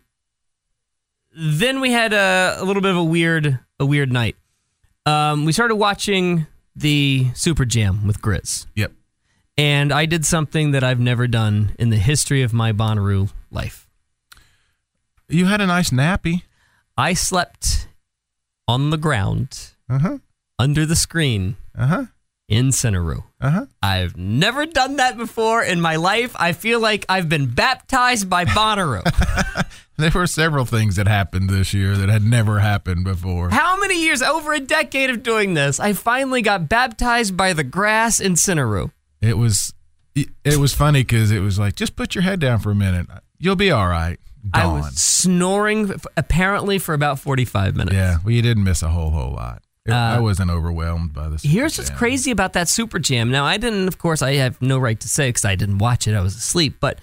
[SPEAKER 4] then we had a, a little bit of a weird a weird night. Um, we started watching the Super Jam with Grizz.
[SPEAKER 5] Yep.
[SPEAKER 4] And I did something that I've never done in the history of my Bonnaroo life.
[SPEAKER 5] You had a nice nappy.
[SPEAKER 4] I slept on the ground
[SPEAKER 5] Uh-huh.
[SPEAKER 4] under the screen
[SPEAKER 5] Uh-huh.
[SPEAKER 4] in Cinnaru.
[SPEAKER 5] Uh-huh.
[SPEAKER 4] I've never done that before in my life. I feel like I've been baptized by Bonnaroo.
[SPEAKER 5] There were several things that happened this year that had never happened before.
[SPEAKER 4] How many years, over a decade of doing this, I finally got baptized by the grass in Cinnaru.
[SPEAKER 5] It was it, it was funny because it was like, just put your head down for a minute. You'll be all right.
[SPEAKER 4] I
[SPEAKER 5] Gone.
[SPEAKER 4] was snoring f- apparently for about forty-five minutes.
[SPEAKER 5] Yeah, well, you didn't miss a whole, whole lot. It-
[SPEAKER 4] Uh,
[SPEAKER 5] I wasn't overwhelmed by this.
[SPEAKER 4] Here's what's crazy about that Super Jam. Now, I didn't, of course, I have no right to say because I didn't watch it. I was asleep. But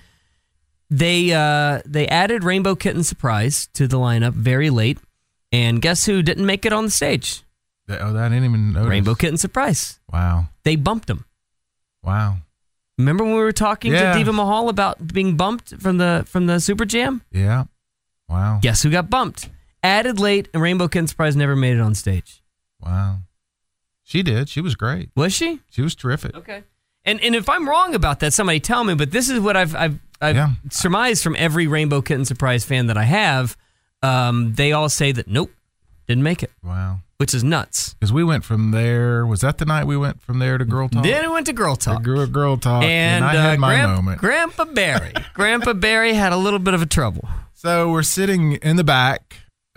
[SPEAKER 4] they uh, they added Rainbow Kitten Surprise to the lineup very late. And guess who didn't make it on the stage?
[SPEAKER 5] Oh, I didn't even notice.
[SPEAKER 4] Rainbow Kitten Surprise.
[SPEAKER 5] Wow.
[SPEAKER 4] They bumped him.
[SPEAKER 5] Wow.
[SPEAKER 4] Remember when we were talking
[SPEAKER 5] Yeah.
[SPEAKER 4] to Diva Mahal about being bumped from the from the Super Jam?
[SPEAKER 5] Yeah. Wow.
[SPEAKER 4] Guess who got bumped? Added late, and Rainbow Kitten Surprise never made it on stage.
[SPEAKER 5] Wow. She did. She was great.
[SPEAKER 4] Was she?
[SPEAKER 5] She was terrific.
[SPEAKER 4] Okay. And and if I'm wrong about that, somebody tell me. But this is what I've I've, I've
[SPEAKER 5] Yeah.
[SPEAKER 4] surmised from every Rainbow Kitten Surprise fan that I have. Um, they all say that nope, didn't make it,
[SPEAKER 5] Wow.
[SPEAKER 4] which is nuts.
[SPEAKER 5] Because we went from there. Was that the night we went from there to Girl Talk?
[SPEAKER 4] Then it went to Girl Talk.
[SPEAKER 5] Girl, girl Talk.
[SPEAKER 4] And,
[SPEAKER 5] And, I had
[SPEAKER 4] uh,
[SPEAKER 5] my
[SPEAKER 4] Grand-
[SPEAKER 5] moment.
[SPEAKER 4] Grandpa Barry, Grandpa Barry had a little bit of a trouble.
[SPEAKER 5] So we're sitting in the back,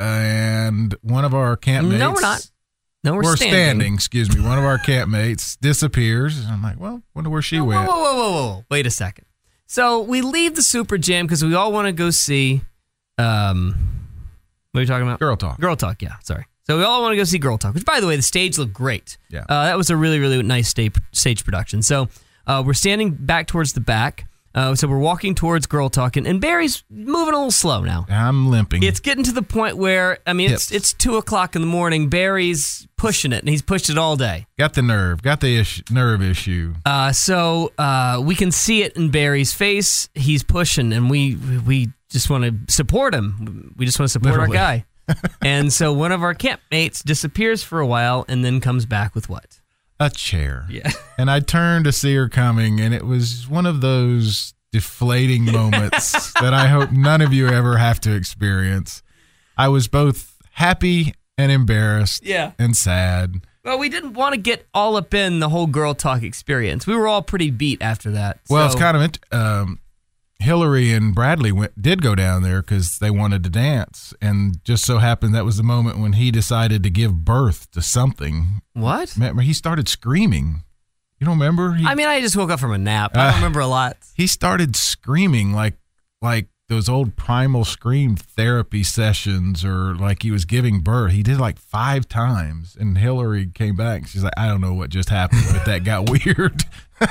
[SPEAKER 5] and one of our campmates.
[SPEAKER 4] No, we're not. No, we're,
[SPEAKER 5] We're
[SPEAKER 4] standing.
[SPEAKER 5] standing. Excuse me. One of our campmates disappears. And I'm like, well, wonder where she
[SPEAKER 4] Whoa,
[SPEAKER 5] went.
[SPEAKER 4] whoa, whoa, whoa, whoa! Wait a second. So we leave the Super Jam because we all want to go see. Um, what are you talking about?
[SPEAKER 5] Girl Talk.
[SPEAKER 4] Girl Talk, yeah, sorry. So we all want to go see Girl Talk, which, by the way, the stage looked great.
[SPEAKER 5] Yeah.
[SPEAKER 4] Uh, that was a really, really nice stage, stage production. So uh, we're standing back towards the back. Uh, so we're walking towards Girl Talk, and, and Barry's moving a little slow now.
[SPEAKER 5] I'm limping.
[SPEAKER 4] It's getting to the point where, I mean, it's,
[SPEAKER 5] Hips.
[SPEAKER 4] it's two o'clock in the morning. Barry's pushing it, and he's pushed it all day.
[SPEAKER 5] got the nerve. Got the issue, nerve issue.
[SPEAKER 4] Uh, so uh, we can see it in Barry's face. He's pushing, and we we just want to support him. We just want to support
[SPEAKER 5] Literally.
[SPEAKER 4] our guy. And so one of our campmates disappears for a while and then comes back with what?
[SPEAKER 5] A chair.
[SPEAKER 4] Yeah.
[SPEAKER 5] And I turned to see her coming, and it was one of those deflating moments that I hope none of you ever have to experience. I was both happy and embarrassed
[SPEAKER 4] Yeah.
[SPEAKER 5] and sad.
[SPEAKER 4] Well, we didn't want to get all up in the whole Girl Talk experience. We were all pretty beat after that.
[SPEAKER 5] Well,
[SPEAKER 4] So-
[SPEAKER 5] it's kind of int- um, Hillary and Bradley went did go down there because they wanted to dance, and just so happened that was the moment when he decided to give birth to something.
[SPEAKER 4] What?
[SPEAKER 5] Remember, he started screaming. You don't remember? He,
[SPEAKER 4] I mean, I just woke up from a nap. I don't
[SPEAKER 5] Uh,
[SPEAKER 4] remember a lot.
[SPEAKER 5] he started screaming like like those old primal scream therapy sessions, or like he was giving birth. He did like five times, and Hillary came back and she's like, I don't know what just happened, but that got weird.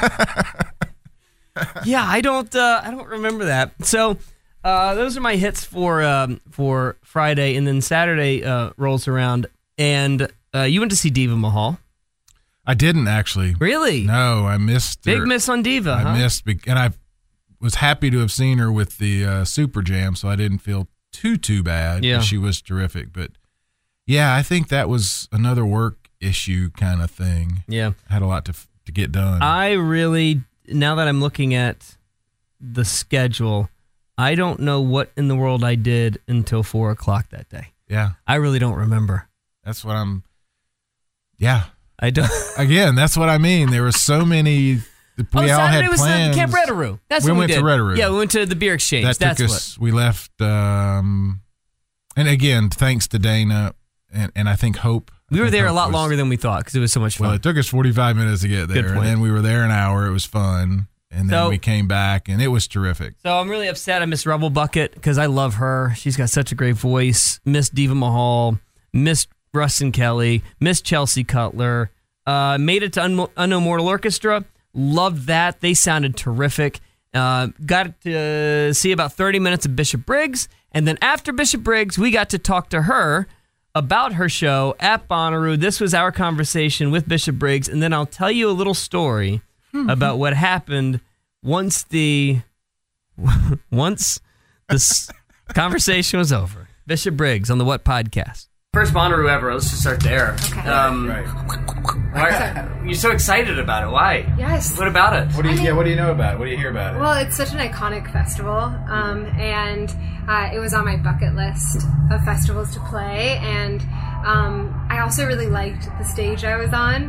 [SPEAKER 4] Yeah, I don't. Uh, I don't remember that. So, uh, those are my hits for um, for Friday, and then Saturday uh, rolls around, and uh, you went to see Diva Mahal.
[SPEAKER 5] I didn't actually.
[SPEAKER 4] Really?
[SPEAKER 5] No, I missed.
[SPEAKER 4] Big
[SPEAKER 5] her.
[SPEAKER 4] miss on Diva.
[SPEAKER 5] I
[SPEAKER 4] huh?
[SPEAKER 5] missed, be- and I was happy to have seen her with the uh, Super Jam, so I didn't feel too too bad.
[SPEAKER 4] Yeah.
[SPEAKER 5] She was terrific, but yeah, I think that was another work issue kind of thing.
[SPEAKER 4] Yeah,
[SPEAKER 5] I had a lot to to get done.
[SPEAKER 4] I really, now that I'm looking at the schedule, I don't know what in the world I did until four o'clock that day.
[SPEAKER 5] Yeah,
[SPEAKER 4] I really don't remember.
[SPEAKER 5] That's what I'm. Yeah,
[SPEAKER 4] I don't.
[SPEAKER 5] Again, that's what I mean. There were so many. We
[SPEAKER 4] oh,
[SPEAKER 5] all
[SPEAKER 4] Saturday
[SPEAKER 5] had
[SPEAKER 4] was
[SPEAKER 5] plans.
[SPEAKER 4] the Camp Redaroo. That's
[SPEAKER 5] we
[SPEAKER 4] what we
[SPEAKER 5] went
[SPEAKER 4] did.
[SPEAKER 5] to Redaroo.
[SPEAKER 4] Yeah, we went to the beer exchange.
[SPEAKER 5] That
[SPEAKER 4] That's
[SPEAKER 5] took us.
[SPEAKER 4] what.
[SPEAKER 5] We left. Um, and again, thanks to Dana, and, and I think Hope.
[SPEAKER 4] We
[SPEAKER 5] I
[SPEAKER 4] were
[SPEAKER 5] think
[SPEAKER 4] there a
[SPEAKER 5] Hope
[SPEAKER 4] lot
[SPEAKER 5] was,
[SPEAKER 4] longer than we thought because it was so much fun.
[SPEAKER 5] Well, it took us forty-five minutes to get there,
[SPEAKER 4] Good
[SPEAKER 5] and
[SPEAKER 4] point.
[SPEAKER 5] then we were there an hour. It was fun, and then
[SPEAKER 4] So-
[SPEAKER 5] we came back, and it was terrific.
[SPEAKER 4] So I'm really upset I miss Rebel Bucket because I love her. She's got such a great voice. Miss Diva Mahal, Miss Rustin Kelly, Miss Chelsea Cutler. Uh, made it to Un- Unknown Mortal Orchestra. Loved that. They sounded terrific. Uh, got to see about thirty minutes of Bishop Briggs. And then after Bishop Briggs, we got to talk to her about her show at Bonnaroo. This was our conversation with Bishop Briggs. And then I'll tell you a little story about what happened once the once this conversation was over. Bishop Briggs on the What Podcast. First Bonnaroo ever. Let's just start there.
[SPEAKER 6] Okay.
[SPEAKER 4] Um,
[SPEAKER 5] Right.
[SPEAKER 4] why, you're so excited about it. Why?
[SPEAKER 6] Yes.
[SPEAKER 4] What about it?
[SPEAKER 5] What do you?
[SPEAKER 6] I mean-
[SPEAKER 5] yeah. What do you know about it? What do you hear about it?
[SPEAKER 6] Well, it's such an iconic festival, um, and uh, it was on my bucket list of festivals to play. And um, I also really liked the stage I was on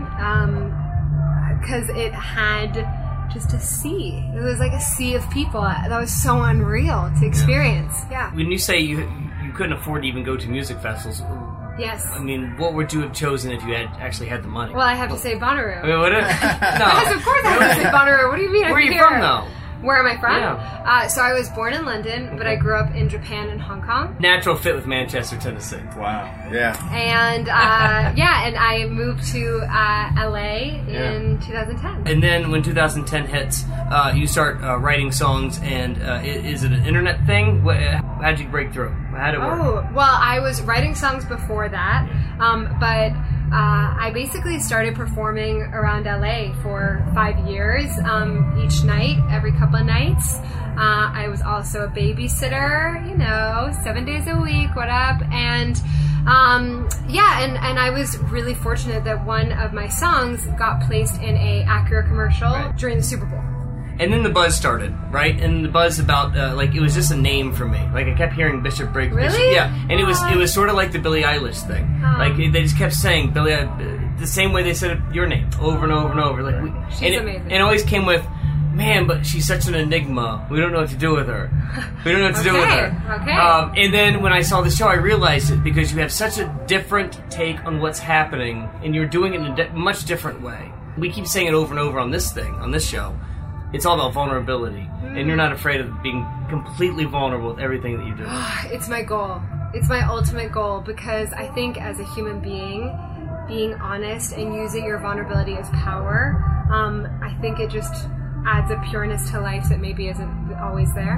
[SPEAKER 6] because it had just a sea. It was like a sea of people. That was so unreal to experience. Yeah.
[SPEAKER 4] When you say you you couldn't afford to even go to music festivals,
[SPEAKER 6] Yes.
[SPEAKER 4] I mean, what would you have chosen if you had actually had the money?
[SPEAKER 6] Well, I have to say Bonnaroo.
[SPEAKER 4] I mean, would it?
[SPEAKER 6] Yes,
[SPEAKER 4] No.
[SPEAKER 6] of course I have to say Bonnaroo. What do you mean?
[SPEAKER 4] Where are
[SPEAKER 6] I'm
[SPEAKER 4] you
[SPEAKER 6] here.
[SPEAKER 4] from, though?
[SPEAKER 6] Where am I from?
[SPEAKER 4] Yeah.
[SPEAKER 6] Uh, so I was born in London, but I grew up in Japan and Hong Kong.
[SPEAKER 4] Natural fit with Manchester, Tennessee.
[SPEAKER 5] Wow. Yeah.
[SPEAKER 6] And uh, yeah, and I moved to uh, L A in twenty ten.
[SPEAKER 4] And then when two thousand ten hits, uh, you start uh, writing songs, and uh, i- is it an internet thing? What, uh, how'd you break through? How'd it work?
[SPEAKER 6] Oh, well, I was writing songs before that, um, but uh, I basically started performing around L A for five years, um, each night, every couple of nights. Uh, I was also a babysitter, you know, seven days a week, what up? And um, yeah, and, and I was really fortunate that one of my songs got placed in a Acura commercial
[SPEAKER 4] Right.
[SPEAKER 6] during the Super Bowl.
[SPEAKER 4] And then the buzz started, right? And the buzz about uh, like it was just a name for me. Like I kept hearing Bishop Briggs.
[SPEAKER 6] Really?
[SPEAKER 4] Bishop, yeah, and it was
[SPEAKER 6] Aw.
[SPEAKER 4] it was sort of like the Billie Eilish thing.
[SPEAKER 6] Aw.
[SPEAKER 4] Like they just kept saying Billie, uh, the same way they said your name over and over and over. Like we,
[SPEAKER 6] She's
[SPEAKER 4] and it,
[SPEAKER 6] amazing.
[SPEAKER 4] And it always came with, man, but she's such an enigma. We don't know what to do with her. We don't know what to do with
[SPEAKER 6] Okay,
[SPEAKER 4] her.
[SPEAKER 6] okay.
[SPEAKER 4] Um, and then when I saw the show, I realized it because you have such a different take on what's happening, and you're doing it in a di- much different way. We keep saying it over and over on this thing, on this show. It's all about vulnerability, and you're not afraid of being completely vulnerable with everything that you do.
[SPEAKER 6] It's my goal. It's my ultimate goal because I think as a human being, being honest and using your vulnerability as power, um, I think it just adds a pureness to life that maybe isn't always there.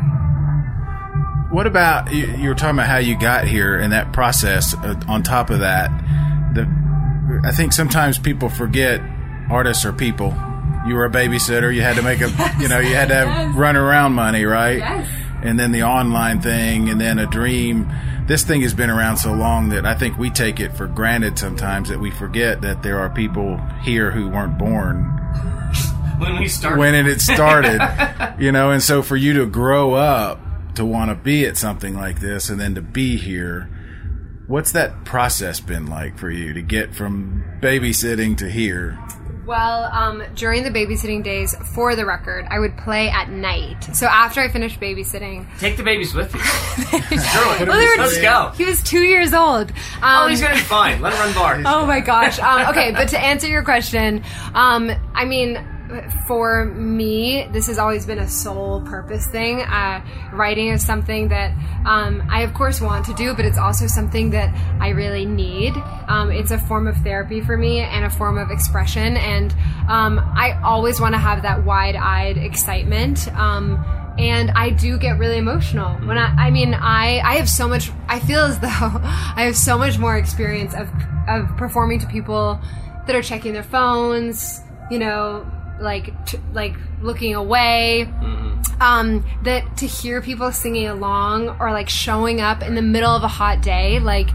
[SPEAKER 7] What about you, you were talking about how you got here and that process? Uh, on top of that, the I think sometimes people forget artists are people. You were a babysitter. You had to make a, you know, you had to have
[SPEAKER 6] Yes.
[SPEAKER 7] run around money, right?
[SPEAKER 6] Yes.
[SPEAKER 7] And then the online thing, and then a dream. This thing has been around so long that I think we take it for granted sometimes that we forget that there are people here who weren't born
[SPEAKER 4] When we started,
[SPEAKER 7] when it had started, you know. And so for you to grow up to want to be at something like this and then to be here, what's that process been like for you to get from babysitting to here?
[SPEAKER 6] Well, um, during the babysitting days, for the record, I would play at night. So after I finished babysitting,
[SPEAKER 4] take the babies with you. Surely.
[SPEAKER 6] Well, they were-
[SPEAKER 4] Let's go.
[SPEAKER 6] he was two years old. Um,
[SPEAKER 4] Oh, he's gonna be fine. Let him run bars.
[SPEAKER 6] Oh my gosh. Um, okay, but to answer your question, um, I mean, for me, this has always been a sole purpose thing. Uh, writing is something that um, I, of course, want to do, but it's also something that I really need. Um, it's a form of therapy for me and a form of expression, and um, I always want to have that wide-eyed excitement. Um, And I do get really emotional when I, I mean, I, I have so much, I feel as though I have so much more experience of, of performing to people that are checking their phones, you know, like, t- like looking away, um, that to hear people singing along or like showing up in the middle of a hot day, like,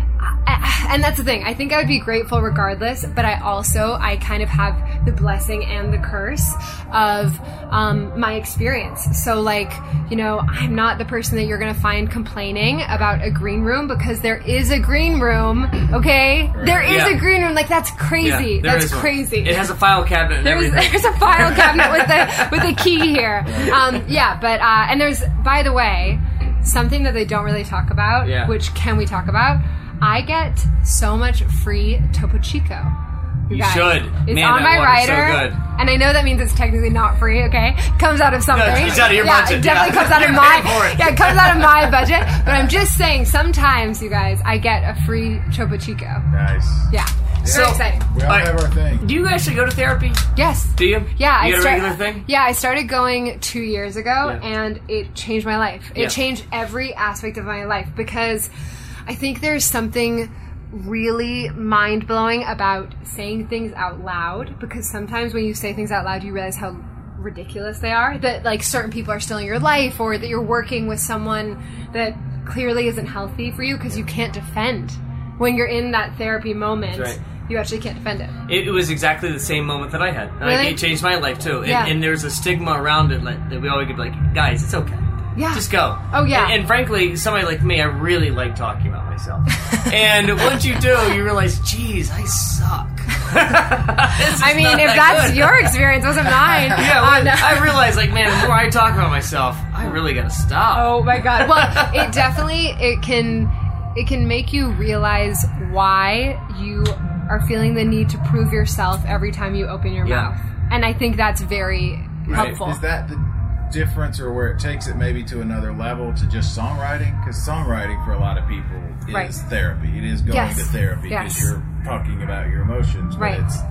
[SPEAKER 6] and that's the thing. I think I would be grateful regardless, but I also, I kind of have the blessing and the curse of um, my experience. So, like, you know, I'm not the person that you're going to find complaining about a green room, because there is a green room, okay? Right. There is
[SPEAKER 4] Yeah.
[SPEAKER 6] a green room. Like, that's crazy.
[SPEAKER 4] Yeah, there
[SPEAKER 6] that's
[SPEAKER 4] is one.
[SPEAKER 6] crazy.
[SPEAKER 4] It has a file cabinet and
[SPEAKER 6] There's,
[SPEAKER 4] everything.
[SPEAKER 6] there's a file cabinet with a with a key here. Um, yeah, but uh, and there's, by the way, something that they don't really talk about,
[SPEAKER 4] Yeah.
[SPEAKER 6] which can we talk about? I get so much free Topo Chico.
[SPEAKER 4] You
[SPEAKER 6] guys.
[SPEAKER 4] should.
[SPEAKER 6] It's
[SPEAKER 4] Man,
[SPEAKER 6] on
[SPEAKER 4] that
[SPEAKER 6] my
[SPEAKER 4] water's so
[SPEAKER 6] rider,
[SPEAKER 4] good.
[SPEAKER 6] and I know that means it's technically not free. Okay, comes out of something.
[SPEAKER 4] No, it's out of your
[SPEAKER 6] yeah,
[SPEAKER 4] budget.
[SPEAKER 6] It definitely
[SPEAKER 4] Yeah.
[SPEAKER 6] comes out of
[SPEAKER 4] You're
[SPEAKER 6] my.
[SPEAKER 4] paying for it.
[SPEAKER 6] Yeah, it comes out of my budget. But I'm just saying, sometimes you guys, I get a free Topo Chico.
[SPEAKER 7] Nice.
[SPEAKER 6] Yeah,
[SPEAKER 4] So-
[SPEAKER 6] very exciting.
[SPEAKER 7] We all
[SPEAKER 4] Alright.
[SPEAKER 7] have our thing.
[SPEAKER 4] Do you actually go to therapy?
[SPEAKER 6] Yes.
[SPEAKER 4] Do you?
[SPEAKER 6] Yeah,
[SPEAKER 4] You
[SPEAKER 6] I
[SPEAKER 4] got a
[SPEAKER 6] start-
[SPEAKER 4] regular thing?
[SPEAKER 6] Yeah, I started going two years ago,
[SPEAKER 4] Yeah.
[SPEAKER 6] and it changed my life. It
[SPEAKER 4] Yeah.
[SPEAKER 6] changed every aspect of my life, because I think there's something really mind-blowing about saying things out loud, because sometimes when you say things out loud, you realize how ridiculous they are, that like certain people are still in your life, or that you're working with someone that clearly isn't healthy for you, because you can't defend when you're in that therapy moment.
[SPEAKER 4] That's right.
[SPEAKER 6] You actually can't defend it.
[SPEAKER 4] It, it was exactly the same moment that I had. And
[SPEAKER 6] Really?
[SPEAKER 4] I, it changed my life too. And,
[SPEAKER 6] Yeah.
[SPEAKER 4] and there's a stigma around it, like, that we always get like, guys, it's okay.
[SPEAKER 6] Yeah.
[SPEAKER 4] Just go.
[SPEAKER 6] Oh, yeah.
[SPEAKER 4] And, and frankly, somebody like me, I really like talking about myself. And once you do, you realize, geez, I suck. This is
[SPEAKER 6] I mean,
[SPEAKER 4] not
[SPEAKER 6] if
[SPEAKER 4] that
[SPEAKER 6] that's
[SPEAKER 4] good.
[SPEAKER 6] your experience, it wasn't mine.
[SPEAKER 4] Yeah,
[SPEAKER 6] Uh,
[SPEAKER 4] well,
[SPEAKER 6] no.
[SPEAKER 4] I realize, like, man, the more I talk about myself, I really gotta stop.
[SPEAKER 6] Oh my god. Well, it definitely it can it can make you realize why you are feeling the need to prove yourself every time you open your
[SPEAKER 4] Yeah.
[SPEAKER 6] mouth. And I think that's very
[SPEAKER 4] Right.
[SPEAKER 6] helpful.
[SPEAKER 7] Is that the difference, or where it takes it maybe to another level to just songwriting? Because songwriting for a lot of people is
[SPEAKER 6] Right.
[SPEAKER 7] therapy. It is going
[SPEAKER 6] Yes.
[SPEAKER 7] to therapy because
[SPEAKER 6] Yes.
[SPEAKER 7] you're talking about your emotions. But
[SPEAKER 6] Right.
[SPEAKER 7] it's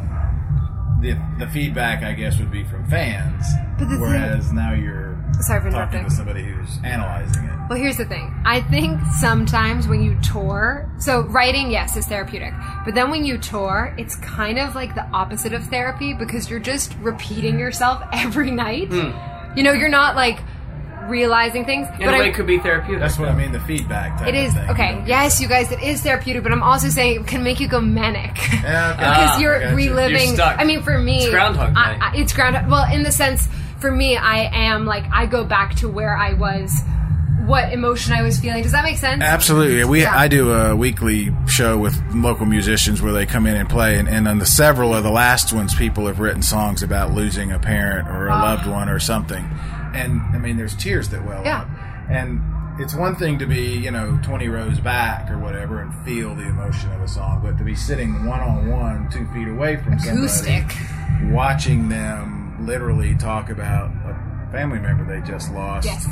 [SPEAKER 7] the, the feedback, I guess, would be from fans.
[SPEAKER 6] But the thing-
[SPEAKER 7] whereas now you're
[SPEAKER 6] Sorry for
[SPEAKER 7] talking
[SPEAKER 6] interrupting.
[SPEAKER 7] to somebody who's analyzing it.
[SPEAKER 6] Well, here's the thing. I think sometimes when you tour, so writing, yes, is therapeutic. But then when you tour, it's kind of like the opposite of therapy, because you're just repeating yourself every night. You know, you're not like realizing things.
[SPEAKER 4] In
[SPEAKER 6] but
[SPEAKER 4] a way,
[SPEAKER 6] I,
[SPEAKER 4] it could be therapeutic.
[SPEAKER 7] That's what I mean, the feedback type
[SPEAKER 6] it is,
[SPEAKER 7] of thing.
[SPEAKER 6] okay,
[SPEAKER 7] You know?
[SPEAKER 6] yes, you guys, it is therapeutic, but I'm also saying it can make you go manic.
[SPEAKER 7] Yeah, okay.
[SPEAKER 6] Because
[SPEAKER 4] Ah,
[SPEAKER 6] you're
[SPEAKER 7] I gotcha.
[SPEAKER 6] reliving.
[SPEAKER 4] You're stuck.
[SPEAKER 6] I mean, for me,
[SPEAKER 4] It's Groundhog Day.
[SPEAKER 6] I, I, it's groundhog. Well, in the sense, for me, I am like I go back to where I was, what emotion I was feeling. Does that make sense?
[SPEAKER 7] Absolutely. We
[SPEAKER 6] Yeah.
[SPEAKER 7] I do a weekly show with local musicians where they come in and play, and, and on the several of the last ones, people have written songs about losing a parent or a
[SPEAKER 6] Oh.
[SPEAKER 7] loved one or something. And I mean, there's tears that well
[SPEAKER 6] Yeah.
[SPEAKER 7] up. And it's one thing to be, you know, twenty rows back or whatever and feel the emotion of a song, but to be sitting one on one, two feet away from
[SPEAKER 6] Acoustic.
[SPEAKER 7] somebody, watching them literally talk about a family member they just lost.
[SPEAKER 6] Yes.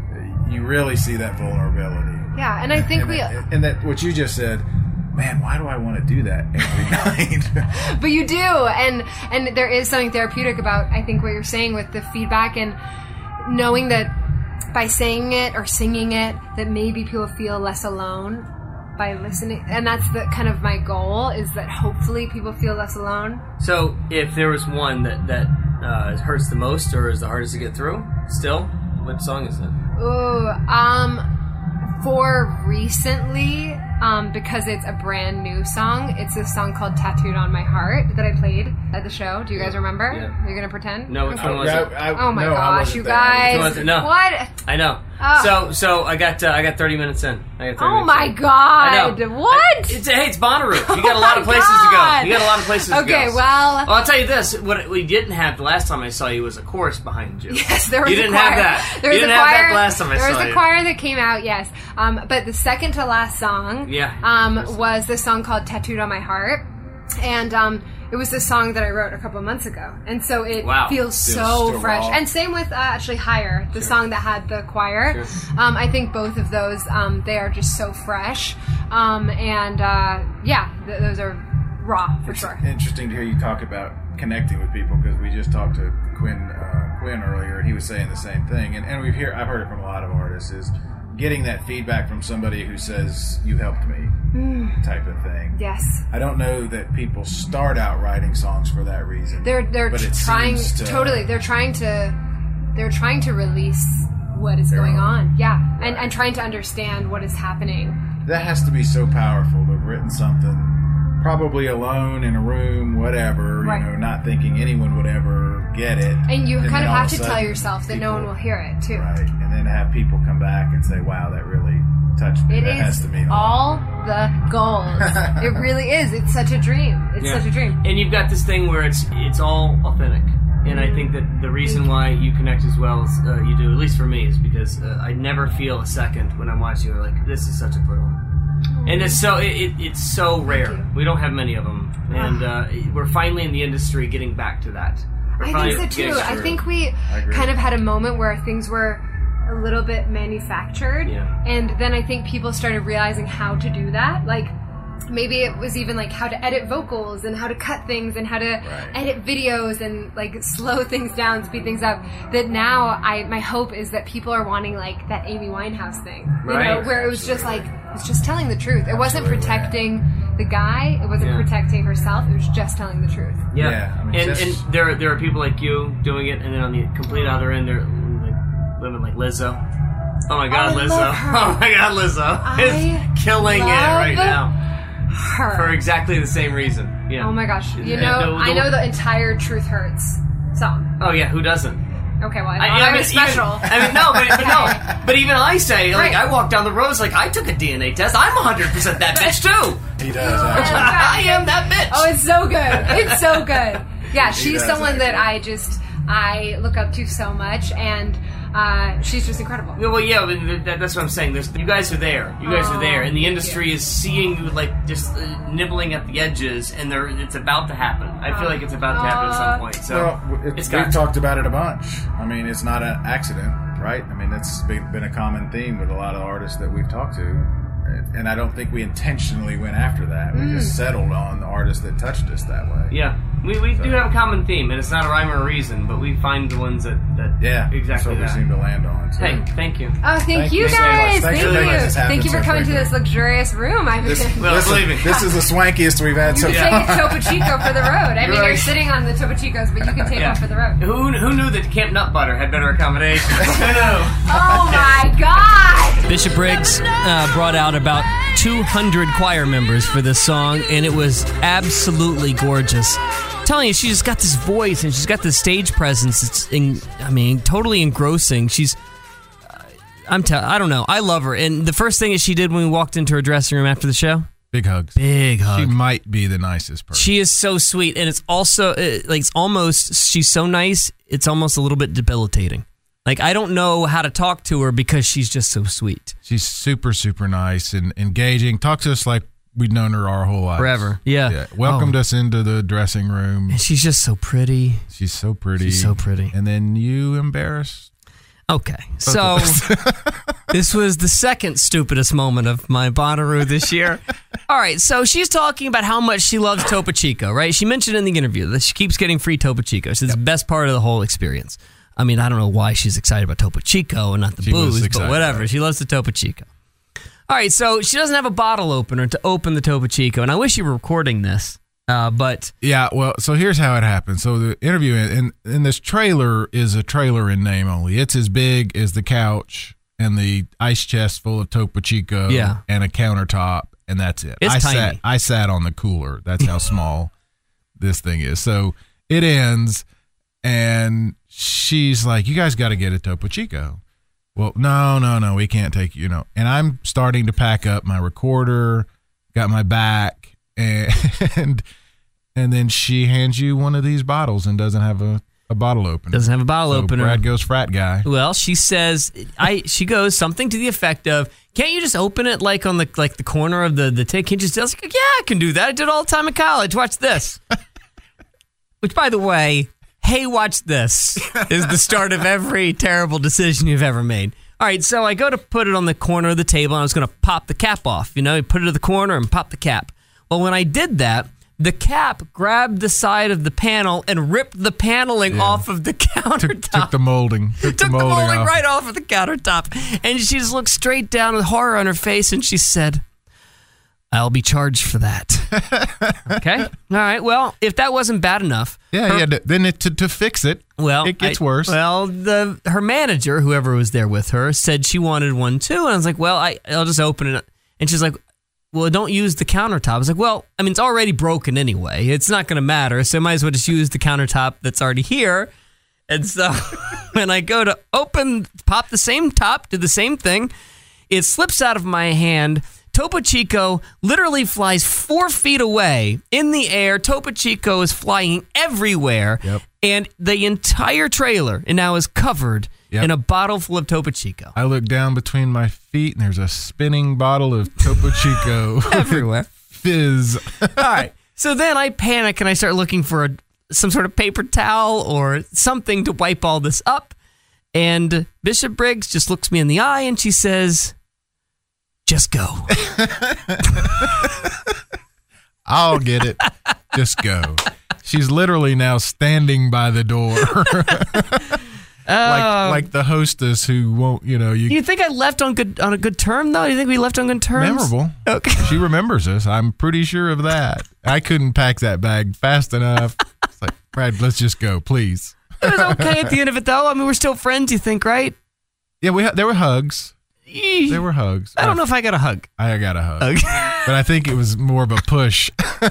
[SPEAKER 7] You really see that vulnerability.
[SPEAKER 6] Yeah, and I think
[SPEAKER 7] and
[SPEAKER 6] we.
[SPEAKER 7] that, and that what you just said, man, why do I want to do that every night?
[SPEAKER 6] But you do, and and there is something therapeutic about I think what you're saying with the feedback and knowing that by saying it or singing it, that maybe people feel less alone by listening, and that's the kind of my goal, is that hopefully people feel less alone.
[SPEAKER 4] So, if there was one that that uh, hurts the most or is the hardest to get through, still, what song is it?
[SPEAKER 6] Ooh, um, for recently, um, because it's a brand new song, it's a song called "Tattooed on My Heart" that I played at the show. Do you guys remember?
[SPEAKER 4] Yeah.
[SPEAKER 6] You're gonna pretend?
[SPEAKER 4] No, which one was it?
[SPEAKER 6] Oh my
[SPEAKER 7] no, I
[SPEAKER 6] gosh,
[SPEAKER 7] wasn't
[SPEAKER 6] you
[SPEAKER 7] there.
[SPEAKER 6] guys!
[SPEAKER 4] Which one was it? No.
[SPEAKER 6] What?
[SPEAKER 4] I know.
[SPEAKER 6] Oh.
[SPEAKER 4] So, so I got uh, I got thirty minutes in. I got thirty
[SPEAKER 6] Oh
[SPEAKER 4] minutes
[SPEAKER 6] my
[SPEAKER 4] in.
[SPEAKER 6] god!
[SPEAKER 4] I know.
[SPEAKER 6] What?
[SPEAKER 4] It's hey, it's Bonnaroo. You got a lot
[SPEAKER 6] Oh
[SPEAKER 4] of
[SPEAKER 6] my
[SPEAKER 4] places to
[SPEAKER 6] God.
[SPEAKER 4] go. You got a lot of places to go.
[SPEAKER 6] Okay, well-
[SPEAKER 4] Well, I'll tell you this: what we didn't have the last time I saw you was a chorus behind you.
[SPEAKER 6] Yes, there was
[SPEAKER 4] You
[SPEAKER 6] a
[SPEAKER 4] didn't
[SPEAKER 6] choir.
[SPEAKER 4] have that.
[SPEAKER 6] There
[SPEAKER 4] You
[SPEAKER 6] was
[SPEAKER 4] didn't
[SPEAKER 6] a choir.
[SPEAKER 4] have that last time I
[SPEAKER 6] there
[SPEAKER 4] saw
[SPEAKER 6] was a
[SPEAKER 4] you.
[SPEAKER 6] choir that came out, yes. Um, but the second to last song,
[SPEAKER 4] Yeah.
[SPEAKER 6] um, was the song called "Tattooed on My Heart," and um, it was the song that I wrote a couple of months ago, and so it
[SPEAKER 4] Wow.
[SPEAKER 6] feels
[SPEAKER 7] Feels
[SPEAKER 6] so
[SPEAKER 7] still
[SPEAKER 6] fresh.
[SPEAKER 7] raw.
[SPEAKER 6] And same with uh, actually "Higher," the song that had the choir.
[SPEAKER 4] Sure.
[SPEAKER 6] Um, I think both of those, um, they are just so fresh, um, and uh, yeah, th- those are raw for sure.
[SPEAKER 7] Interesting to hear you talk about connecting with people, because we just talked to Quinn uh, Quinn earlier, and he was saying the same thing. And, and we've hear I've heard it from a lot of artists, is getting that feedback from somebody who says you helped me, type of thing.
[SPEAKER 6] Yes.
[SPEAKER 7] I don't know that people start out writing songs for that reason.
[SPEAKER 6] They're they're
[SPEAKER 7] but it
[SPEAKER 6] trying
[SPEAKER 7] seems to-
[SPEAKER 6] totally. They're trying to they're trying to release what is going on. Yeah, and and trying to understand what is happening.
[SPEAKER 7] That has to be so powerful to have written something, probably alone in a room, whatever,
[SPEAKER 6] Right.
[SPEAKER 7] you know, not thinking anyone would ever get it.
[SPEAKER 6] And you kind
[SPEAKER 7] then
[SPEAKER 6] of
[SPEAKER 7] all
[SPEAKER 6] have
[SPEAKER 7] of
[SPEAKER 6] to
[SPEAKER 7] a
[SPEAKER 6] tell
[SPEAKER 7] sudden
[SPEAKER 6] yourself that no
[SPEAKER 7] people-
[SPEAKER 6] one will hear it too.
[SPEAKER 7] Right, and then have people come back and say, wow, that really touched me.
[SPEAKER 6] It
[SPEAKER 7] that has
[SPEAKER 6] is
[SPEAKER 7] to mean a lot.
[SPEAKER 6] all the gold. It really is. It's such a dream. It's
[SPEAKER 4] Yeah.
[SPEAKER 6] such a dream.
[SPEAKER 4] And you've got this thing where it's it's all authentic. And I think that the reason why you connect as well as uh, you do, at least for me, is because uh, I never feel a second when I'm watching you like, this is such a put on. And it's so it, it, it's so rare.
[SPEAKER 6] you.
[SPEAKER 4] We don't have many of them, and uh, we're finally in the industry getting back to that. We're
[SPEAKER 6] I
[SPEAKER 4] finally
[SPEAKER 6] think so
[SPEAKER 4] getting
[SPEAKER 6] too. I
[SPEAKER 4] through.
[SPEAKER 6] think we
[SPEAKER 7] agree.
[SPEAKER 6] kind of had a moment where things were a little bit manufactured,
[SPEAKER 4] Yeah.
[SPEAKER 6] and then I think people started realizing how to do that. Like maybe it was even like how to edit vocals and how to cut things and how to edit videos and like slow things down, speed things up. That now, I my hope is that people are wanting like that Amy Winehouse thing, you
[SPEAKER 4] Right.
[SPEAKER 6] know, where it was just like it was just telling the truth. It wasn't
[SPEAKER 7] Absolutely.
[SPEAKER 6] protecting the guy. It wasn't
[SPEAKER 4] Yeah.
[SPEAKER 6] protecting herself. It was just telling the truth.
[SPEAKER 4] Yeah,
[SPEAKER 7] Yeah, I mean,
[SPEAKER 4] and
[SPEAKER 7] just-
[SPEAKER 4] and there there are people like you doing it, and then on the complete other end, there are like women like Lizzo. Oh my God,
[SPEAKER 6] I
[SPEAKER 4] Lizzo!
[SPEAKER 6] love her.
[SPEAKER 4] Oh my God, Lizzo
[SPEAKER 6] I
[SPEAKER 4] is killing it right
[SPEAKER 6] love
[SPEAKER 4] now
[SPEAKER 6] Her.
[SPEAKER 4] for exactly the same reason. Yeah.
[SPEAKER 6] Oh my gosh! You
[SPEAKER 4] Yeah.
[SPEAKER 6] know,
[SPEAKER 4] The- the-
[SPEAKER 6] I know the entire "Truth Hurts" song.
[SPEAKER 4] Oh yeah, who doesn't?
[SPEAKER 6] Okay, well, I,
[SPEAKER 4] I,
[SPEAKER 6] thought I,
[SPEAKER 4] I mean,
[SPEAKER 6] was special.
[SPEAKER 4] Even, I mean, no, but, but no, but even I say, like,
[SPEAKER 6] Right.
[SPEAKER 4] I walk down the road, it's like I took a D N A test. I'm one hundred percent that bitch too.
[SPEAKER 7] He does, actually.
[SPEAKER 4] I am that bitch.
[SPEAKER 6] Oh, it's so good! It's so good. Yeah, she's
[SPEAKER 7] does,
[SPEAKER 6] someone that
[SPEAKER 7] actually.
[SPEAKER 6] I just I look up to so much, and uh, she's just incredible.
[SPEAKER 4] Yeah, well, yeah, but that, that's what I'm saying. There's, you guys are there. You guys
[SPEAKER 6] Oh,
[SPEAKER 4] are there, and the
[SPEAKER 6] thank
[SPEAKER 4] industry
[SPEAKER 6] you.
[SPEAKER 4] is seeing you like just uh, nibbling at the edges, and they're, it's about to happen. I feel like it's about to happen at some point. So
[SPEAKER 7] Well, it,
[SPEAKER 4] it's
[SPEAKER 7] we've
[SPEAKER 4] got
[SPEAKER 7] talked about it a bunch. I mean, it's not an accident, right? I mean, that's been, been a common theme with a lot of artists that we've talked to. And I don't think we intentionally went after that. We
[SPEAKER 6] Mm.
[SPEAKER 7] just settled on the artists that touched us that way.
[SPEAKER 4] yeah. We, we do have a common theme, and it's not a rhyme or a reason, but we find the ones that, that
[SPEAKER 7] Yeah,
[SPEAKER 4] exactly
[SPEAKER 7] that's
[SPEAKER 4] that.
[SPEAKER 7] what we seem to land on. Too.
[SPEAKER 4] Hey, thank you.
[SPEAKER 6] Oh, thank,
[SPEAKER 7] Thank
[SPEAKER 6] you
[SPEAKER 7] you so much.
[SPEAKER 6] guys!
[SPEAKER 7] Thanks
[SPEAKER 6] Thank
[SPEAKER 7] for
[SPEAKER 6] you!
[SPEAKER 7] making this happen
[SPEAKER 6] Thank you for
[SPEAKER 7] so
[SPEAKER 6] coming to
[SPEAKER 7] quickly.
[SPEAKER 6] this luxurious room. I've
[SPEAKER 7] This,
[SPEAKER 6] been.
[SPEAKER 4] Well,
[SPEAKER 7] this,
[SPEAKER 4] leaving.
[SPEAKER 7] this is the swankiest we've had so
[SPEAKER 6] You
[SPEAKER 7] far.
[SPEAKER 6] take a Topo Chico for the road. I mean,
[SPEAKER 4] right.
[SPEAKER 6] you're sitting on the Topo Chicos, but you can take
[SPEAKER 4] Yeah.
[SPEAKER 6] one for the road.
[SPEAKER 4] Who, who knew that Camp Nut Butter had better accommodations? Who knew?
[SPEAKER 6] Oh my God!
[SPEAKER 4] Bishop Briggs uh, brought out about two hundred choir members for this song, and it was absolutely gorgeous. I'm telling you, she just got this voice, and she's got this stage presence. It's, in, I mean, totally engrossing. She's, uh, I'm tell, I don't know, I love her. And the first thing that she did when we walked into her dressing room after the show,
[SPEAKER 5] Big hugs.
[SPEAKER 4] big hug.
[SPEAKER 5] She might be the nicest person.
[SPEAKER 4] She is so sweet, and it's also uh, like it's almost she's so nice. It's almost a little bit debilitating. Like I don't know how to talk to her because she's just so sweet.
[SPEAKER 5] She's super, super nice and engaging. Talk to us like we've known her our whole lives.
[SPEAKER 4] Forever. Yeah.
[SPEAKER 5] Yeah. Welcomed
[SPEAKER 4] Oh.
[SPEAKER 5] us into the dressing room.
[SPEAKER 4] And she's just so pretty.
[SPEAKER 5] She's so pretty.
[SPEAKER 4] She's so pretty.
[SPEAKER 5] And then you embarrassed.
[SPEAKER 4] Okay, so this was the second stupidest moment of my Bonnaroo this year. All right, so she's talking about how much she loves Topo Chico, right? She mentioned in the interview that she keeps getting free Topo Chico. So it's the best part of the whole experience. I mean, I don't know why she's excited about Topo Chico and not the
[SPEAKER 5] She was
[SPEAKER 4] booze, but
[SPEAKER 5] excited
[SPEAKER 4] whatever.
[SPEAKER 5] about it.
[SPEAKER 4] She loves the Topo Chico. All right, so she doesn't have a bottle opener to open the Topo Chico, and I wish you were recording this, uh, but
[SPEAKER 5] Yeah, well, so here's how it happened. So the interview, and, and this trailer is a trailer in name only. It's as big as the couch and the ice chest full of Topo Chico
[SPEAKER 4] Yeah.
[SPEAKER 5] and a countertop, and that's it.
[SPEAKER 4] It's
[SPEAKER 5] I
[SPEAKER 4] tiny.
[SPEAKER 5] Sat, I sat on the cooler. That's how small this thing is. So it ends, and she's like, you guys got to get a Topo Chico. Well, no, no, no, we can't take, you know. And I'm starting to pack up my recorder, got my back, and and then she hands you one of these bottles and doesn't have a, a bottle opener.
[SPEAKER 4] doesn't have a bottle
[SPEAKER 5] So
[SPEAKER 4] opener.
[SPEAKER 5] Brad goes frat guy.
[SPEAKER 4] Well, she says, I. She goes something to the effect of, "Can't you just open it like on the like the corner of the the tick? Can you just?" I was like, "Yeah, I can do that. I did it all the time in college. Watch this." Which, by the way, hey, watch this is the start of every terrible decision you've ever made. All right, so I go to put it on the corner of the table, and I was going to pop the cap off. You know, you put it to the corner and pop the cap. Well, when I did that, the cap grabbed the side of the panel and ripped the paneling
[SPEAKER 5] Yeah.
[SPEAKER 4] off of the countertop.
[SPEAKER 5] Took, took the molding. Took,
[SPEAKER 4] Took
[SPEAKER 5] the molding,
[SPEAKER 4] the molding
[SPEAKER 5] off.
[SPEAKER 4] right off of the countertop. And she just looked straight down with horror on her face and she said, I'll be charged for that. Okay? All right. Well, if that wasn't bad enough.
[SPEAKER 5] Yeah,
[SPEAKER 4] her,
[SPEAKER 5] yeah. Then it, to, to fix it,
[SPEAKER 4] well,
[SPEAKER 5] it gets
[SPEAKER 4] I,
[SPEAKER 5] worse.
[SPEAKER 4] Well, the her manager, whoever was there with her, said she wanted one too. And I was like, well, I, I'll just open it. And she's like, well, don't use the countertop. I was like, well, I mean, it's already broken anyway. It's not going to matter. So I might as well just use the countertop that's already here. And so when I go to open, pop the same top, do the same thing, it slips out of my hand. Topo Chico literally flies four feet away in the air. Topo Chico is flying everywhere.
[SPEAKER 5] Yep.
[SPEAKER 4] And the entire trailer now is covered yep. in a bottle full of Topo Chico.
[SPEAKER 5] I look down between my feet, and there's a spinning bottle of Topo Chico.
[SPEAKER 4] Everywhere.
[SPEAKER 5] Fizz.
[SPEAKER 4] All right. So then I panic, and I start looking for a, some sort of paper towel or something to wipe all this up. And Bishop Briggs just looks me in the eye, and she says, just go.
[SPEAKER 5] I'll get it. Just go. She's literally now standing by the door. like like the hostess who won't, you know. You,
[SPEAKER 4] Do you think I left on good on a good term, though? Do you think we left on good terms?
[SPEAKER 5] Memorable.
[SPEAKER 4] Okay.
[SPEAKER 5] She remembers us. I'm pretty sure of that. I couldn't pack that bag fast enough. It's like, Brad, let's just go, please.
[SPEAKER 4] It was okay at the end of it, though. I mean, we're still friends, you think, right?
[SPEAKER 5] Yeah, we ha- there were hugs. There were hugs.
[SPEAKER 4] I don't know if I got a hug.
[SPEAKER 5] I got a hug.
[SPEAKER 4] Okay.
[SPEAKER 5] But I think it was more of a push.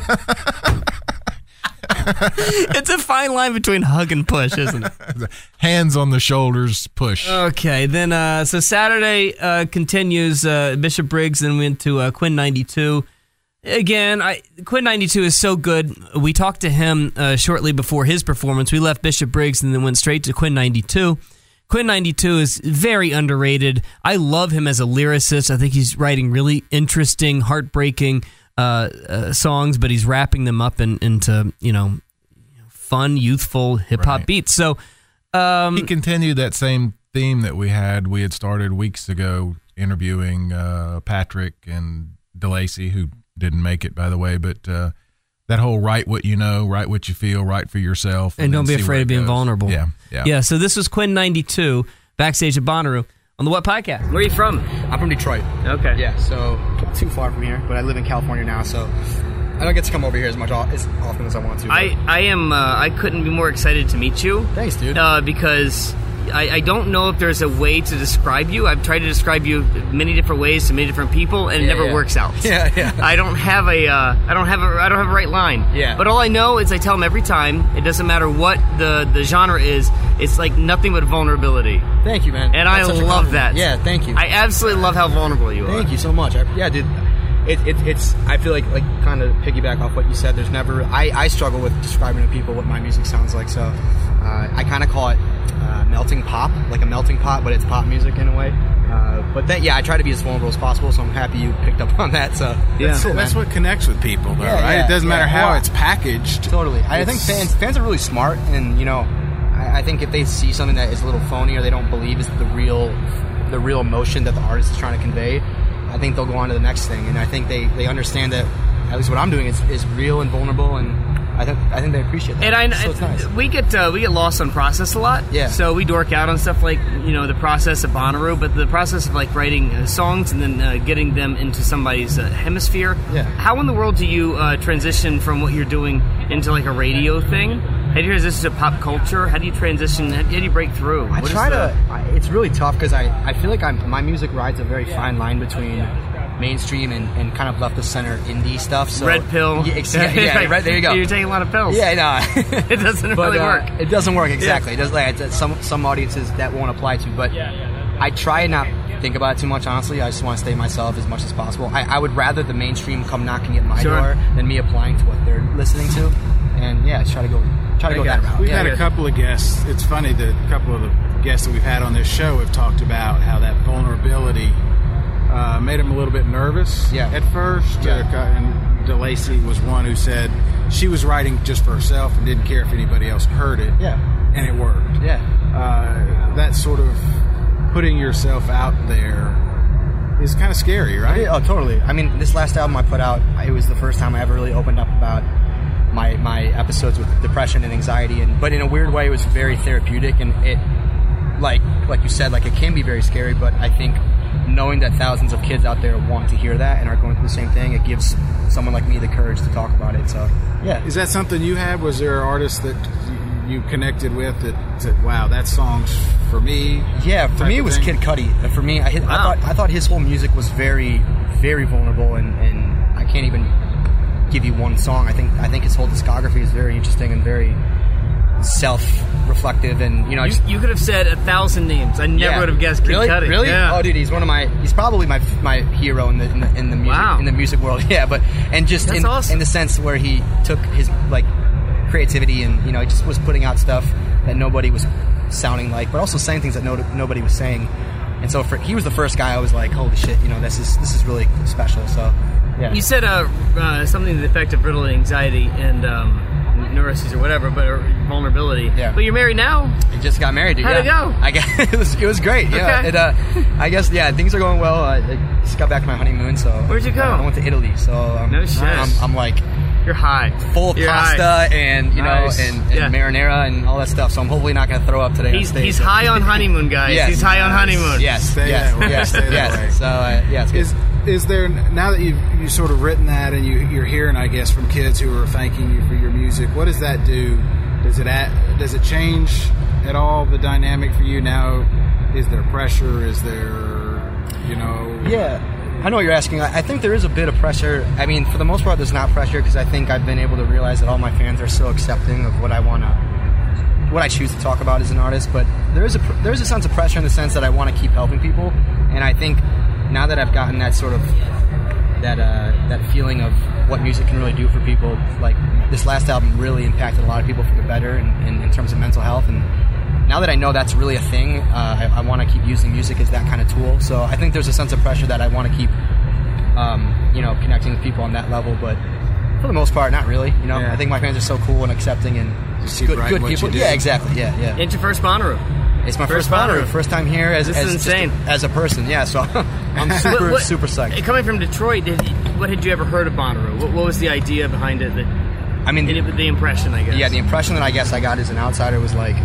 [SPEAKER 4] It's a fine line between hug and push, isn't it?
[SPEAKER 5] Hands on the shoulders, push.
[SPEAKER 4] Okay, then, uh, so Saturday uh, continues. Uh, Bishop Briggs then went to uh, Quinn ninety-two. Again, I, Quinn ninety-two is so good. We talked to him uh, shortly before his performance. We left Bishop Briggs and then went straight to Quinn ninety-two. Quinn ninety-two is very underrated. I love him as a lyricist. I think he's writing really interesting, heartbreaking uh, uh, songs, but he's wrapping them up in, into, you know, fun, youthful hip-hop
[SPEAKER 5] Right.
[SPEAKER 4] beats. So um,
[SPEAKER 5] he continued that same theme that we had. We had started weeks ago interviewing uh, Patrick and DeLacy, who didn't make it, by the way, but uh, that whole write what you know, write what you feel, write for yourself.
[SPEAKER 4] And,
[SPEAKER 5] And,
[SPEAKER 4] don't
[SPEAKER 5] then
[SPEAKER 4] be
[SPEAKER 5] see
[SPEAKER 4] afraid
[SPEAKER 5] where
[SPEAKER 4] of
[SPEAKER 5] it
[SPEAKER 4] being
[SPEAKER 5] goes.
[SPEAKER 4] vulnerable.
[SPEAKER 5] Yeah, yeah.
[SPEAKER 4] Yeah, so this was Quinn ninety-two, backstage at Bonnaroo on the What Podcast. Where are you from?
[SPEAKER 8] I'm from Detroit.
[SPEAKER 4] Okay.
[SPEAKER 8] Yeah, so not too far from here, but I live in California now, so I don't get to come over here as much as often as I want to. but-
[SPEAKER 4] I, I am, uh, I couldn't be more excited to meet you.
[SPEAKER 8] Thanks, dude.
[SPEAKER 4] Uh, because I, I don't know if there's a way to describe you. I've tried to describe you many different ways to many different people, and it
[SPEAKER 8] Yeah,
[SPEAKER 4] never
[SPEAKER 8] yeah.
[SPEAKER 4] works out.
[SPEAKER 8] Yeah, yeah.
[SPEAKER 4] I don't have a, uh, I don't have a, I don't have a right line.
[SPEAKER 8] Yeah.
[SPEAKER 4] But all I know is I tell them every time. It doesn't matter what the, the genre is. It's like nothing but vulnerability.
[SPEAKER 8] Thank you, man.
[SPEAKER 4] And
[SPEAKER 8] That's
[SPEAKER 4] I
[SPEAKER 8] such a
[SPEAKER 4] love
[SPEAKER 8] compliment.
[SPEAKER 4] that.
[SPEAKER 8] Yeah, thank you.
[SPEAKER 4] I absolutely love how vulnerable you are.
[SPEAKER 8] Thank you so much. I, yeah, dude. It, it, it's. I feel like like kind of piggyback off what you said. There's never. I, I struggle with describing to people what my music sounds like. So uh, I kind of call it uh, melting pop, like a melting pot, but it's pop music in a way. Uh, but then, yeah, I try to be as vulnerable as possible. So I'm happy you picked up on that. So
[SPEAKER 4] Yeah.
[SPEAKER 7] That's,
[SPEAKER 8] cool,
[SPEAKER 7] that's
[SPEAKER 8] man.
[SPEAKER 7] what connects with people, though,
[SPEAKER 8] Yeah,
[SPEAKER 7] right?
[SPEAKER 8] yeah,
[SPEAKER 7] it doesn't
[SPEAKER 8] yeah.
[SPEAKER 7] matter how
[SPEAKER 8] Well,
[SPEAKER 7] it's packaged.
[SPEAKER 8] Totally. I think
[SPEAKER 7] It's-
[SPEAKER 8] fans fans are really smart, and you know, I, I think if they see something that is a little phony or they don't believe is the real, the real emotion that the artist is trying to convey, I think they'll go on to the next thing. And I think they, they understand that at least what I'm doing is, is real and vulnerable, and I think I think they appreciate that.
[SPEAKER 4] And I,
[SPEAKER 8] so it's nice.
[SPEAKER 4] we get uh, we get lost on process a lot.
[SPEAKER 8] Yeah.
[SPEAKER 4] So we dork out on stuff like, you know, the process of Bonnaroo, but the process of like writing uh, songs and then uh, getting them into somebody's uh, hemisphere.
[SPEAKER 8] Yeah.
[SPEAKER 4] How in the world do you uh, transition from what you're doing into like a radio thing? How do you transition to pop culture? How do you transition? How do you break through?
[SPEAKER 8] I
[SPEAKER 4] What is
[SPEAKER 8] try
[SPEAKER 4] the-
[SPEAKER 8] to. I, it's really tough because I, I feel like I'm, my music rides a very fine line between mainstream and, and kind of left of center indie stuff. So
[SPEAKER 4] Red pill.
[SPEAKER 8] Yeah, ex- yeah, yeah, right there you go.
[SPEAKER 4] You're taking a lot of pills.
[SPEAKER 8] Yeah, no,
[SPEAKER 4] It doesn't
[SPEAKER 8] but,
[SPEAKER 4] really
[SPEAKER 8] uh,
[SPEAKER 4] work.
[SPEAKER 8] It doesn't work exactly. It does. Like it's, some some audiences that won't apply to, but I try and not think about it too much. Honestly, I just want to stay myself as much as possible. I, I would rather the mainstream come knocking at my
[SPEAKER 4] Sure.
[SPEAKER 8] door than me applying to what they're listening to. And yeah, try to go try to go that route.
[SPEAKER 7] We've
[SPEAKER 8] Yeah.
[SPEAKER 7] had a couple of guests. It's funny that a couple of the guests that we've had on this show have talked about how that vulnerability uh, made them a little bit nervous
[SPEAKER 8] Yeah.
[SPEAKER 7] at first.
[SPEAKER 8] Yeah.
[SPEAKER 7] Uh, and DeLacy was one who said she was writing just for herself and didn't care if anybody else heard it.
[SPEAKER 8] Yeah.
[SPEAKER 7] And it worked.
[SPEAKER 8] Yeah.
[SPEAKER 7] Uh, that sort of putting yourself out there is kind of scary, right?
[SPEAKER 8] Yeah, oh, totally. I mean, this last album I put out, it was the first time I ever really opened up about my my episodes with depression and anxiety, and but in a weird way, it was very therapeutic, and it, like like you said, like it can be very scary, but I think knowing that thousands of kids out there want to hear that and are going through the same thing, it gives someone like me the courage to talk about it. So, yeah.
[SPEAKER 7] Is that something you had? Was there an artist that you connected with that said, wow, that song's for me?
[SPEAKER 8] Yeah, for me it was thing? Kid Cudi. For me, I, wow. I thought I thought his whole music was very, very vulnerable, and, and I can't even give you one song. I think I think his whole discography is very interesting and very self-reflective, and you know,
[SPEAKER 4] you,
[SPEAKER 8] just,
[SPEAKER 4] you could have said a thousand names. I never
[SPEAKER 8] yeah.
[SPEAKER 4] would have guessed Kid
[SPEAKER 8] really?
[SPEAKER 4] Cudi.
[SPEAKER 8] Really?
[SPEAKER 4] Yeah.
[SPEAKER 8] Oh, dude, he's one of my. He's probably my my hero in the in the, in the music
[SPEAKER 4] wow.
[SPEAKER 8] in the music world. Yeah, but and just
[SPEAKER 4] That's
[SPEAKER 8] in,
[SPEAKER 4] awesome.
[SPEAKER 8] in the sense where he took his like creativity and you know, he just was putting out stuff that nobody was sounding like, but also saying things that no, nobody was saying. And so for, he was the first guy I was like, holy shit, you know, this is this is really special. So, yeah.
[SPEAKER 4] You said uh, uh, something to the effect of brittle anxiety and um, neuroses or whatever, but or vulnerability.
[SPEAKER 8] Yeah.
[SPEAKER 4] But you're married now.
[SPEAKER 8] I just got married. Dude.
[SPEAKER 4] How'd
[SPEAKER 8] yeah.
[SPEAKER 4] it go?
[SPEAKER 8] I guess it was it was great. Yeah.
[SPEAKER 4] Okay.
[SPEAKER 8] It, uh, I guess yeah, things are going well. I, I just got back to my honeymoon. So
[SPEAKER 4] where'd you go?
[SPEAKER 8] I went to Italy. So um,
[SPEAKER 4] no shit.
[SPEAKER 8] I'm, I'm like.
[SPEAKER 4] You're high.
[SPEAKER 8] Full of
[SPEAKER 4] You're
[SPEAKER 8] pasta
[SPEAKER 4] high.
[SPEAKER 8] and you
[SPEAKER 4] Nice.
[SPEAKER 8] know and, and
[SPEAKER 4] Yeah.
[SPEAKER 8] marinara and all that stuff. So I'm hopefully not going to throw up today.
[SPEAKER 4] He's
[SPEAKER 8] on stage,
[SPEAKER 4] he's
[SPEAKER 8] so.
[SPEAKER 4] high on honeymoon, guys.
[SPEAKER 8] Yes.
[SPEAKER 4] He's high on honeymoon.
[SPEAKER 8] Yes.
[SPEAKER 7] Stay
[SPEAKER 8] yes.
[SPEAKER 7] that way.
[SPEAKER 8] Yes.
[SPEAKER 7] Stay that
[SPEAKER 8] yes.
[SPEAKER 7] way.
[SPEAKER 8] So uh, yeah, it's good.
[SPEAKER 7] Is is there, now that you've you sort of written that and you you're hearing, I guess, from kids who are thanking you for your music, what does that do? Does it add, does it change at all the dynamic for you now? Is there pressure? Is there, you know?
[SPEAKER 8] Yeah. I know what you're asking. I think there is a bit of pressure. I mean, for the most part, there's not pressure because I think I've been able to realize that all my fans are so accepting of what I want to, what I choose to talk about as an artist. But there is a there is a sense of pressure in the sense that I want to keep helping people, and I think now that I've gotten that sort of that uh, that feeling of what music can really do for people, like this last album really impacted a lot of people for the better in, in, in terms of mental health. And now that I know that's really a thing, uh, I, I want to keep using music as that kind of tool. So I think there's a sense of pressure that I want to keep, um, you know, connecting with people on that level. But for the most part, not really. You know,
[SPEAKER 7] Yeah.
[SPEAKER 8] I think my fans are so cool and accepting and
[SPEAKER 7] Just keep
[SPEAKER 8] good,
[SPEAKER 7] writing
[SPEAKER 8] good
[SPEAKER 7] what
[SPEAKER 8] people.
[SPEAKER 7] you do.
[SPEAKER 8] Yeah, exactly. Yeah, yeah.
[SPEAKER 4] It's your first Bonnaroo.
[SPEAKER 8] It's my
[SPEAKER 4] First
[SPEAKER 8] first Bonnaroo,
[SPEAKER 4] Bonnaroo.
[SPEAKER 8] first time here as
[SPEAKER 4] This
[SPEAKER 8] as,
[SPEAKER 4] is
[SPEAKER 8] just
[SPEAKER 4] insane.
[SPEAKER 8] a- as a person. Yeah, so I'm super
[SPEAKER 4] What- what-
[SPEAKER 8] super psyched.
[SPEAKER 4] Coming from Detroit, did, what had you ever heard of Bonnaroo? What, what was the idea behind it? That,
[SPEAKER 8] I mean,
[SPEAKER 4] the, the impression, I guess.
[SPEAKER 8] yeah, the impression that I guess I got as an outsider was like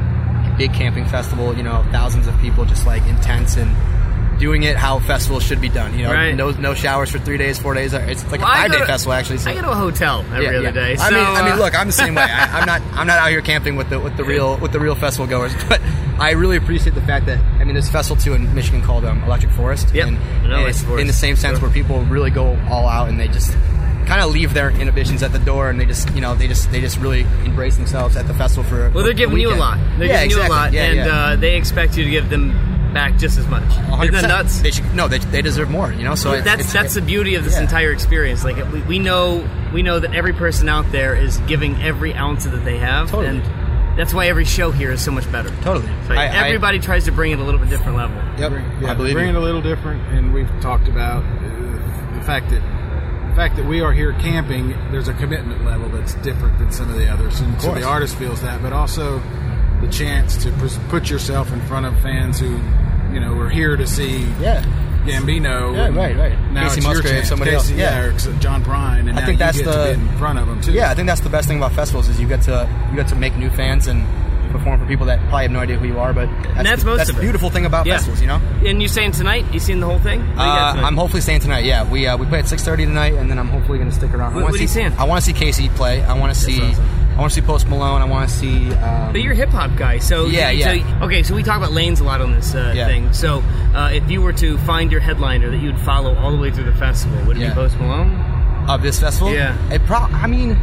[SPEAKER 8] a big camping festival, you know, thousands of people just like intense and doing it how festivals should be done. You know,
[SPEAKER 4] Right.
[SPEAKER 8] no no showers for three days, four days. It's like
[SPEAKER 4] Well,
[SPEAKER 8] a
[SPEAKER 4] I
[SPEAKER 8] five
[SPEAKER 4] go
[SPEAKER 8] day
[SPEAKER 4] to-
[SPEAKER 8] festival actually. So.
[SPEAKER 4] I go to a hotel every
[SPEAKER 8] Yeah,
[SPEAKER 4] other
[SPEAKER 8] yeah.
[SPEAKER 4] day.
[SPEAKER 8] I
[SPEAKER 4] so,
[SPEAKER 8] mean, I mean,
[SPEAKER 4] uh,
[SPEAKER 8] look, I'm the same way. I, I'm not, I'm not out here camping with the with the real with the real festival goers. But I really appreciate the fact that I mean, there's a festival too in Michigan called um, Electric Forest.
[SPEAKER 4] Yep,
[SPEAKER 8] and,
[SPEAKER 4] I know
[SPEAKER 8] and
[SPEAKER 4] Electric
[SPEAKER 8] it's
[SPEAKER 4] Forest.
[SPEAKER 8] in the same sense
[SPEAKER 4] Sure.
[SPEAKER 8] where people really go all out and they just kind of leave their inhibitions at the door and they just, you know, they just they just really embrace themselves at the festival for.
[SPEAKER 4] Well, they're
[SPEAKER 8] a
[SPEAKER 4] giving you a
[SPEAKER 8] weekend.
[SPEAKER 4] lot. They're
[SPEAKER 8] yeah,
[SPEAKER 4] giving you
[SPEAKER 8] exactly.
[SPEAKER 4] a lot,
[SPEAKER 8] Yeah,
[SPEAKER 4] and
[SPEAKER 8] yeah.
[SPEAKER 4] Uh, they expect you to give them back just as much.
[SPEAKER 8] one hundred
[SPEAKER 4] Isn't that
[SPEAKER 8] percent.
[SPEAKER 4] nuts?
[SPEAKER 8] They should, no, they, they deserve more. You know, so
[SPEAKER 4] Well,
[SPEAKER 8] it's,
[SPEAKER 4] that's
[SPEAKER 8] it's,
[SPEAKER 4] that's the beauty of this
[SPEAKER 8] yeah.
[SPEAKER 4] entire experience. Like we, we know we know that every person out there is giving every ounce that they have,
[SPEAKER 8] Totally.
[SPEAKER 4] and that's why every show here is so much better.
[SPEAKER 8] Totally.
[SPEAKER 4] So
[SPEAKER 8] I- I-
[SPEAKER 4] everybody tries to bring it a little bit different level.
[SPEAKER 8] Yep,
[SPEAKER 7] Yeah,
[SPEAKER 8] I believe
[SPEAKER 7] bring
[SPEAKER 8] you.
[SPEAKER 7] it a little different, and we've talked about uh, the fact that the fact that we are here camping. There's a commitment level that's different than some of the others, and so
[SPEAKER 8] course.
[SPEAKER 7] the artist feels that, but also the chance to pres- put yourself in front of fans who, you know, are here to see
[SPEAKER 8] Yeah.
[SPEAKER 7] Gambino.
[SPEAKER 8] Yeah,
[SPEAKER 7] and
[SPEAKER 8] right, right.
[SPEAKER 7] Now
[SPEAKER 8] Casey
[SPEAKER 7] it's your
[SPEAKER 8] Musgrave,
[SPEAKER 7] chance.
[SPEAKER 8] somebody
[SPEAKER 7] Casey,
[SPEAKER 8] else, yeah.
[SPEAKER 7] or John Prine, and
[SPEAKER 8] I
[SPEAKER 7] now
[SPEAKER 8] think
[SPEAKER 7] you
[SPEAKER 8] that's
[SPEAKER 7] get
[SPEAKER 8] the-
[SPEAKER 7] to be in front of them too.
[SPEAKER 8] Yeah, I think that's the best thing about festivals is you get to you get to make new fans and perform for people that probably have no idea who you are, but that's,
[SPEAKER 4] that's
[SPEAKER 8] the,
[SPEAKER 4] most
[SPEAKER 8] that's
[SPEAKER 4] of
[SPEAKER 8] the
[SPEAKER 4] it.
[SPEAKER 8] beautiful thing about
[SPEAKER 4] Yeah.
[SPEAKER 8] festivals, you know.
[SPEAKER 4] And you saying tonight? You seen the whole thing? What do you got
[SPEAKER 8] Uh,
[SPEAKER 4] tonight?
[SPEAKER 8] I'm hopefully staying tonight. Yeah, we uh, we play at six thirty tonight, and then I'm hopefully going to stick around. I
[SPEAKER 4] What-
[SPEAKER 8] wanna
[SPEAKER 4] what are you
[SPEAKER 8] see,
[SPEAKER 4] saying?
[SPEAKER 8] I want to see Casey play. I want to see.
[SPEAKER 4] awesome.
[SPEAKER 8] I want to see Post Malone. I want to see. Um,
[SPEAKER 4] But you're a hip hop guy, so
[SPEAKER 8] Yeah,
[SPEAKER 4] so-
[SPEAKER 8] yeah.
[SPEAKER 4] okay, so we talk about lanes a lot on this uh,
[SPEAKER 8] Yeah.
[SPEAKER 4] thing. So uh, if you were to find your headliner that you'd follow all the way through the festival, would it
[SPEAKER 8] Yeah.
[SPEAKER 4] be Post Malone?
[SPEAKER 8] of this festival.
[SPEAKER 4] Yeah.
[SPEAKER 8] It pro- I mean,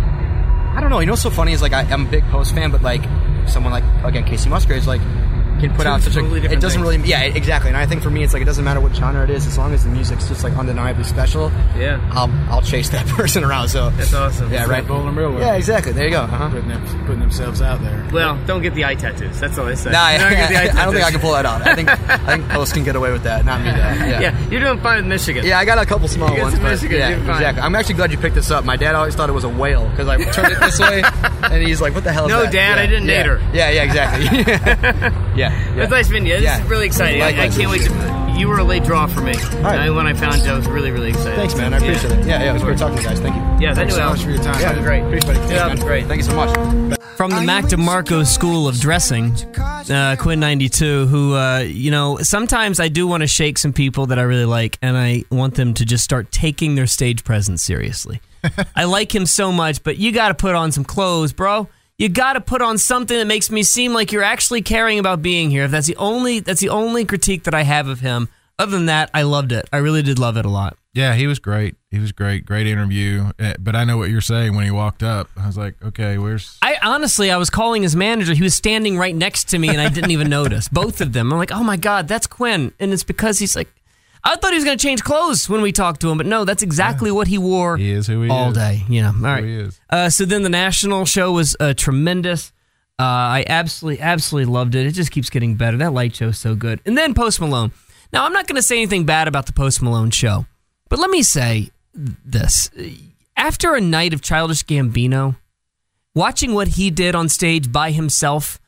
[SPEAKER 8] I don't know. You know what's so funny is like I, I'm a big Post fan, but like someone like again Casey Musgraves like can put
[SPEAKER 4] Two
[SPEAKER 8] out such
[SPEAKER 4] totally
[SPEAKER 8] a.
[SPEAKER 4] different
[SPEAKER 8] It doesn't
[SPEAKER 4] things.
[SPEAKER 8] really. Yeah, exactly. And I think for me, it's like it doesn't matter what genre it is, as long as the music's just like undeniably special.
[SPEAKER 4] Yeah.
[SPEAKER 8] I'll I'll chase that person around. So
[SPEAKER 4] That's awesome.
[SPEAKER 8] Yeah,
[SPEAKER 7] It's
[SPEAKER 8] right.
[SPEAKER 7] that vulnerability.
[SPEAKER 8] Yeah, exactly. There you go. Uh-huh.
[SPEAKER 7] Putting, them, putting themselves out there.
[SPEAKER 4] Well, don't get the eye tattoos. That's all I say.
[SPEAKER 8] Nah, I,
[SPEAKER 4] Don't get the eye
[SPEAKER 8] I don't think I
[SPEAKER 4] tattoos.
[SPEAKER 8] can pull that off. I think I think Post can get away with that, not me. Though. Yeah.
[SPEAKER 4] Yeah, you're doing fine with Michigan.
[SPEAKER 8] Yeah, I got a couple small
[SPEAKER 4] You got
[SPEAKER 8] ones.
[SPEAKER 4] some
[SPEAKER 8] but
[SPEAKER 4] Michigan,
[SPEAKER 8] yeah,
[SPEAKER 4] you're fine.
[SPEAKER 8] exactly. I'm actually glad you picked this up. My dad always thought it was a whale because I turned it this way, and he's like, "What the hell is
[SPEAKER 4] No,
[SPEAKER 8] that?"
[SPEAKER 4] Dad,
[SPEAKER 8] yeah,
[SPEAKER 4] I didn't
[SPEAKER 8] yeah.
[SPEAKER 4] date her.
[SPEAKER 8] Yeah, yeah, exactly. yeah, yeah.
[SPEAKER 4] It's nice meeting you. This
[SPEAKER 8] Yeah.
[SPEAKER 4] is really exciting. I, I
[SPEAKER 8] Likewise.
[SPEAKER 4] can't wait to. You were a late draw for me.
[SPEAKER 8] right.
[SPEAKER 4] Uh, when I found you, I was really, really excited.
[SPEAKER 8] Thanks, man. I appreciate it. Yeah, yeah, it was great talking to you guys. Thank you.
[SPEAKER 4] Yeah, that
[SPEAKER 7] Thanks
[SPEAKER 4] knew
[SPEAKER 7] so
[SPEAKER 4] Al.
[SPEAKER 7] much for your time.
[SPEAKER 8] Yeah,
[SPEAKER 7] man.
[SPEAKER 8] great. Appreciate it.
[SPEAKER 4] Yeah,
[SPEAKER 8] Thanks, man.
[SPEAKER 4] great.
[SPEAKER 8] Thank you so much.
[SPEAKER 4] From the Mac DeMarco School of Dressing, uh, Quinn ninety-two, who, uh, you know, sometimes I do want to shake some people that I really like, and I want them to just start taking their stage presence seriously. I like him so much, but you got to put on some clothes, bro. You got to put on something that makes me seem like you're actually caring about being here. If that's the only, that's the only critique that I have of him. Other than that, I loved it. I really did love it a lot.
[SPEAKER 5] Yeah, he was great. He was great. Great interview. Uh, But I know what you're saying when he walked up. I was like, okay, where's...
[SPEAKER 4] I honestly, I was calling his manager. He was standing right next to me, and I didn't even notice. Both of them. I'm like, oh, my God, that's Quinn. And it's because he's like... I thought he was going to change clothes when we talked to him, but no, that's exactly yeah. what he wore
[SPEAKER 5] he is who he
[SPEAKER 4] all
[SPEAKER 5] is.
[SPEAKER 4] day. You know, all right.
[SPEAKER 5] Who he is.
[SPEAKER 4] Uh, so then the national show was uh, tremendous. Uh, I absolutely, absolutely loved it. It just keeps getting better. That light show is so good. And then Post Malone. Now, I'm not going to say anything bad about the Post Malone show, but let me say this. After a night of Childish Gambino, watching what he did on stage by himself,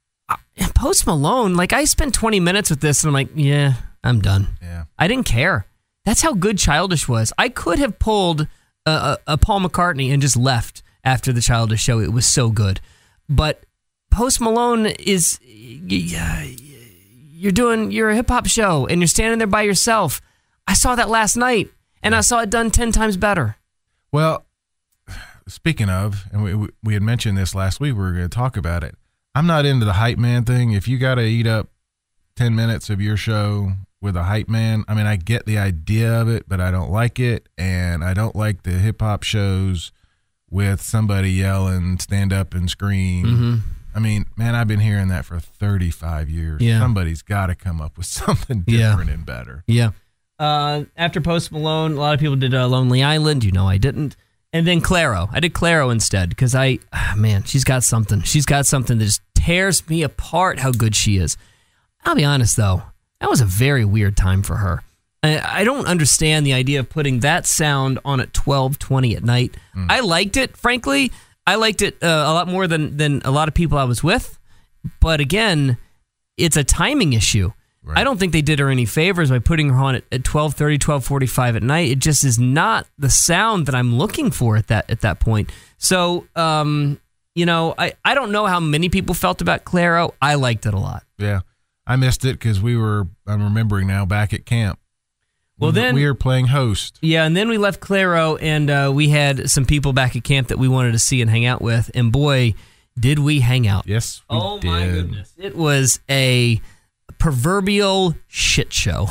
[SPEAKER 4] Post Malone, like I spent twenty minutes with this and I'm like, yeah, I'm done.
[SPEAKER 5] Yeah.
[SPEAKER 4] I didn't care. That's how good Childish was. I could have pulled a, a, a Paul McCartney and just left after the Childish show. It was so good. But Post Malone is... Uh, You're doing, you're a hip hop show and you're standing there by yourself. I saw that last night and I saw it done ten times better.
[SPEAKER 5] Well, speaking of, and we we had mentioned this last week, we were going to talk about it. I'm not into the hype man thing. If you got to eat up ten minutes of your show with a hype man, I mean, I get the idea of it, but I don't like it. And I don't like the hip hop shows with somebody yelling, stand up and scream.
[SPEAKER 4] Mm-hmm.
[SPEAKER 5] I mean, man, I've been hearing that for thirty-five years.
[SPEAKER 4] Yeah.
[SPEAKER 5] Somebody's got to come up with something different yeah. and better.
[SPEAKER 4] Yeah. Uh, after Post Malone, a lot of people did uh, Lonely Island. You know I didn't. And then Clairo. I did Clairo instead because I, oh, man, she's got something. She's got something that just tears me apart how good she is. I'll be honest, though. That was a very weird time for her. I, I don't understand the idea of putting that sound on at twelve twenty at night. Mm. I liked it, frankly. I liked it uh, a lot more than, than a lot of people I was with. But again, it's a timing issue. Right. I don't think they did her any favors by putting her on at, at twelve thirty, twelve forty-five at night. It just is not the sound that I'm looking for at that at that point. So, um, you know, I, I don't know how many people felt about Clairo. I liked it a lot.
[SPEAKER 5] Yeah. I missed it because we were, I'm remembering now, back at camp.
[SPEAKER 4] Well,
[SPEAKER 5] we,
[SPEAKER 4] then
[SPEAKER 5] we were playing host.
[SPEAKER 4] Yeah, and then we left Clairo, and uh, we had some people back at camp that we wanted to see and hang out with. And boy, did we hang out!
[SPEAKER 5] Yes, we
[SPEAKER 4] oh
[SPEAKER 5] did.
[SPEAKER 4] my goodness, it was a proverbial shit show,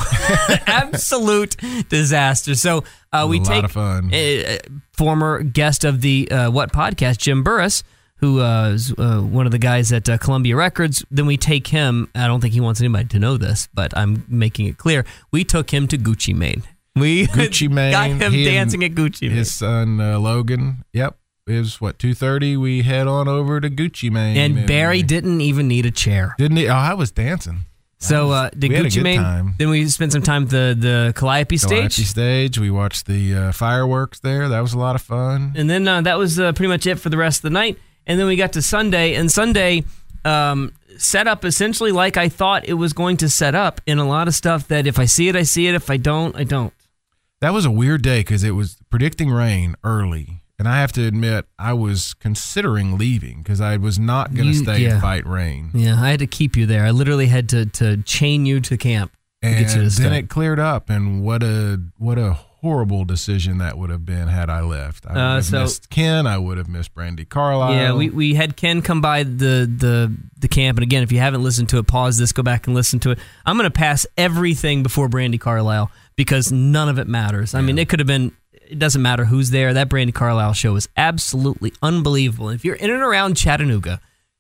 [SPEAKER 4] absolute disaster. So uh, we
[SPEAKER 5] a
[SPEAKER 4] take
[SPEAKER 5] lot of fun.
[SPEAKER 4] A, a former guest of the uh, What Podcast, Jim Burris, who uh, is uh, one of the guys at uh, Columbia Records. Then we take him. I don't think he wants anybody to know this, but I'm making it clear. We took him to Gucci Mane. We
[SPEAKER 5] Gucci Mane.
[SPEAKER 4] got him
[SPEAKER 5] he
[SPEAKER 4] dancing at Gucci Mane.
[SPEAKER 5] His son uh, Logan. Yep. It was, what, two thirty? We head on over to Gucci Mane.
[SPEAKER 4] And, and Barry
[SPEAKER 5] we,
[SPEAKER 4] didn't even need a chair.
[SPEAKER 5] Didn't he? Oh, I was dancing.
[SPEAKER 4] So uh, did
[SPEAKER 5] we had
[SPEAKER 4] Gucci
[SPEAKER 5] a good
[SPEAKER 4] Mane?
[SPEAKER 5] Time.
[SPEAKER 4] Then we spent some time at the, the Calliope stage.
[SPEAKER 5] Calliope stage. We watched the uh, fireworks there. That was a lot of fun.
[SPEAKER 4] And then uh, that was uh, pretty much it for the rest of the night. And then we got to Sunday, and Sunday um, set up essentially like I thought it was going to set up in a lot of stuff that if I see it, I see it. If I don't, I don't.
[SPEAKER 5] That was a weird day because it was predicting rain early. And I have to admit, I was considering leaving because I was not going to stay
[SPEAKER 4] yeah.
[SPEAKER 5] and fight rain.
[SPEAKER 4] Yeah, I had to keep you there. I literally had to, to chain you to camp to
[SPEAKER 5] and
[SPEAKER 4] get you to stay.
[SPEAKER 5] Then it cleared up, and what a what a horrible decision that would have been had I left. I would
[SPEAKER 4] Uh,
[SPEAKER 5] have
[SPEAKER 4] so-
[SPEAKER 5] missed Ken. I would have missed Brandy Carlisle.
[SPEAKER 4] Yeah, we, we had Ken come by the, the the camp, and again, if you haven't listened to it, pause this, go back and listen to it. I'm going to pass everything before Brandy Carlisle because none of it matters. I
[SPEAKER 5] Yeah.
[SPEAKER 4] mean, it could have been, it doesn't matter who's there. That Brandy Carlisle show is absolutely unbelievable. And if you're in and around Chattanooga,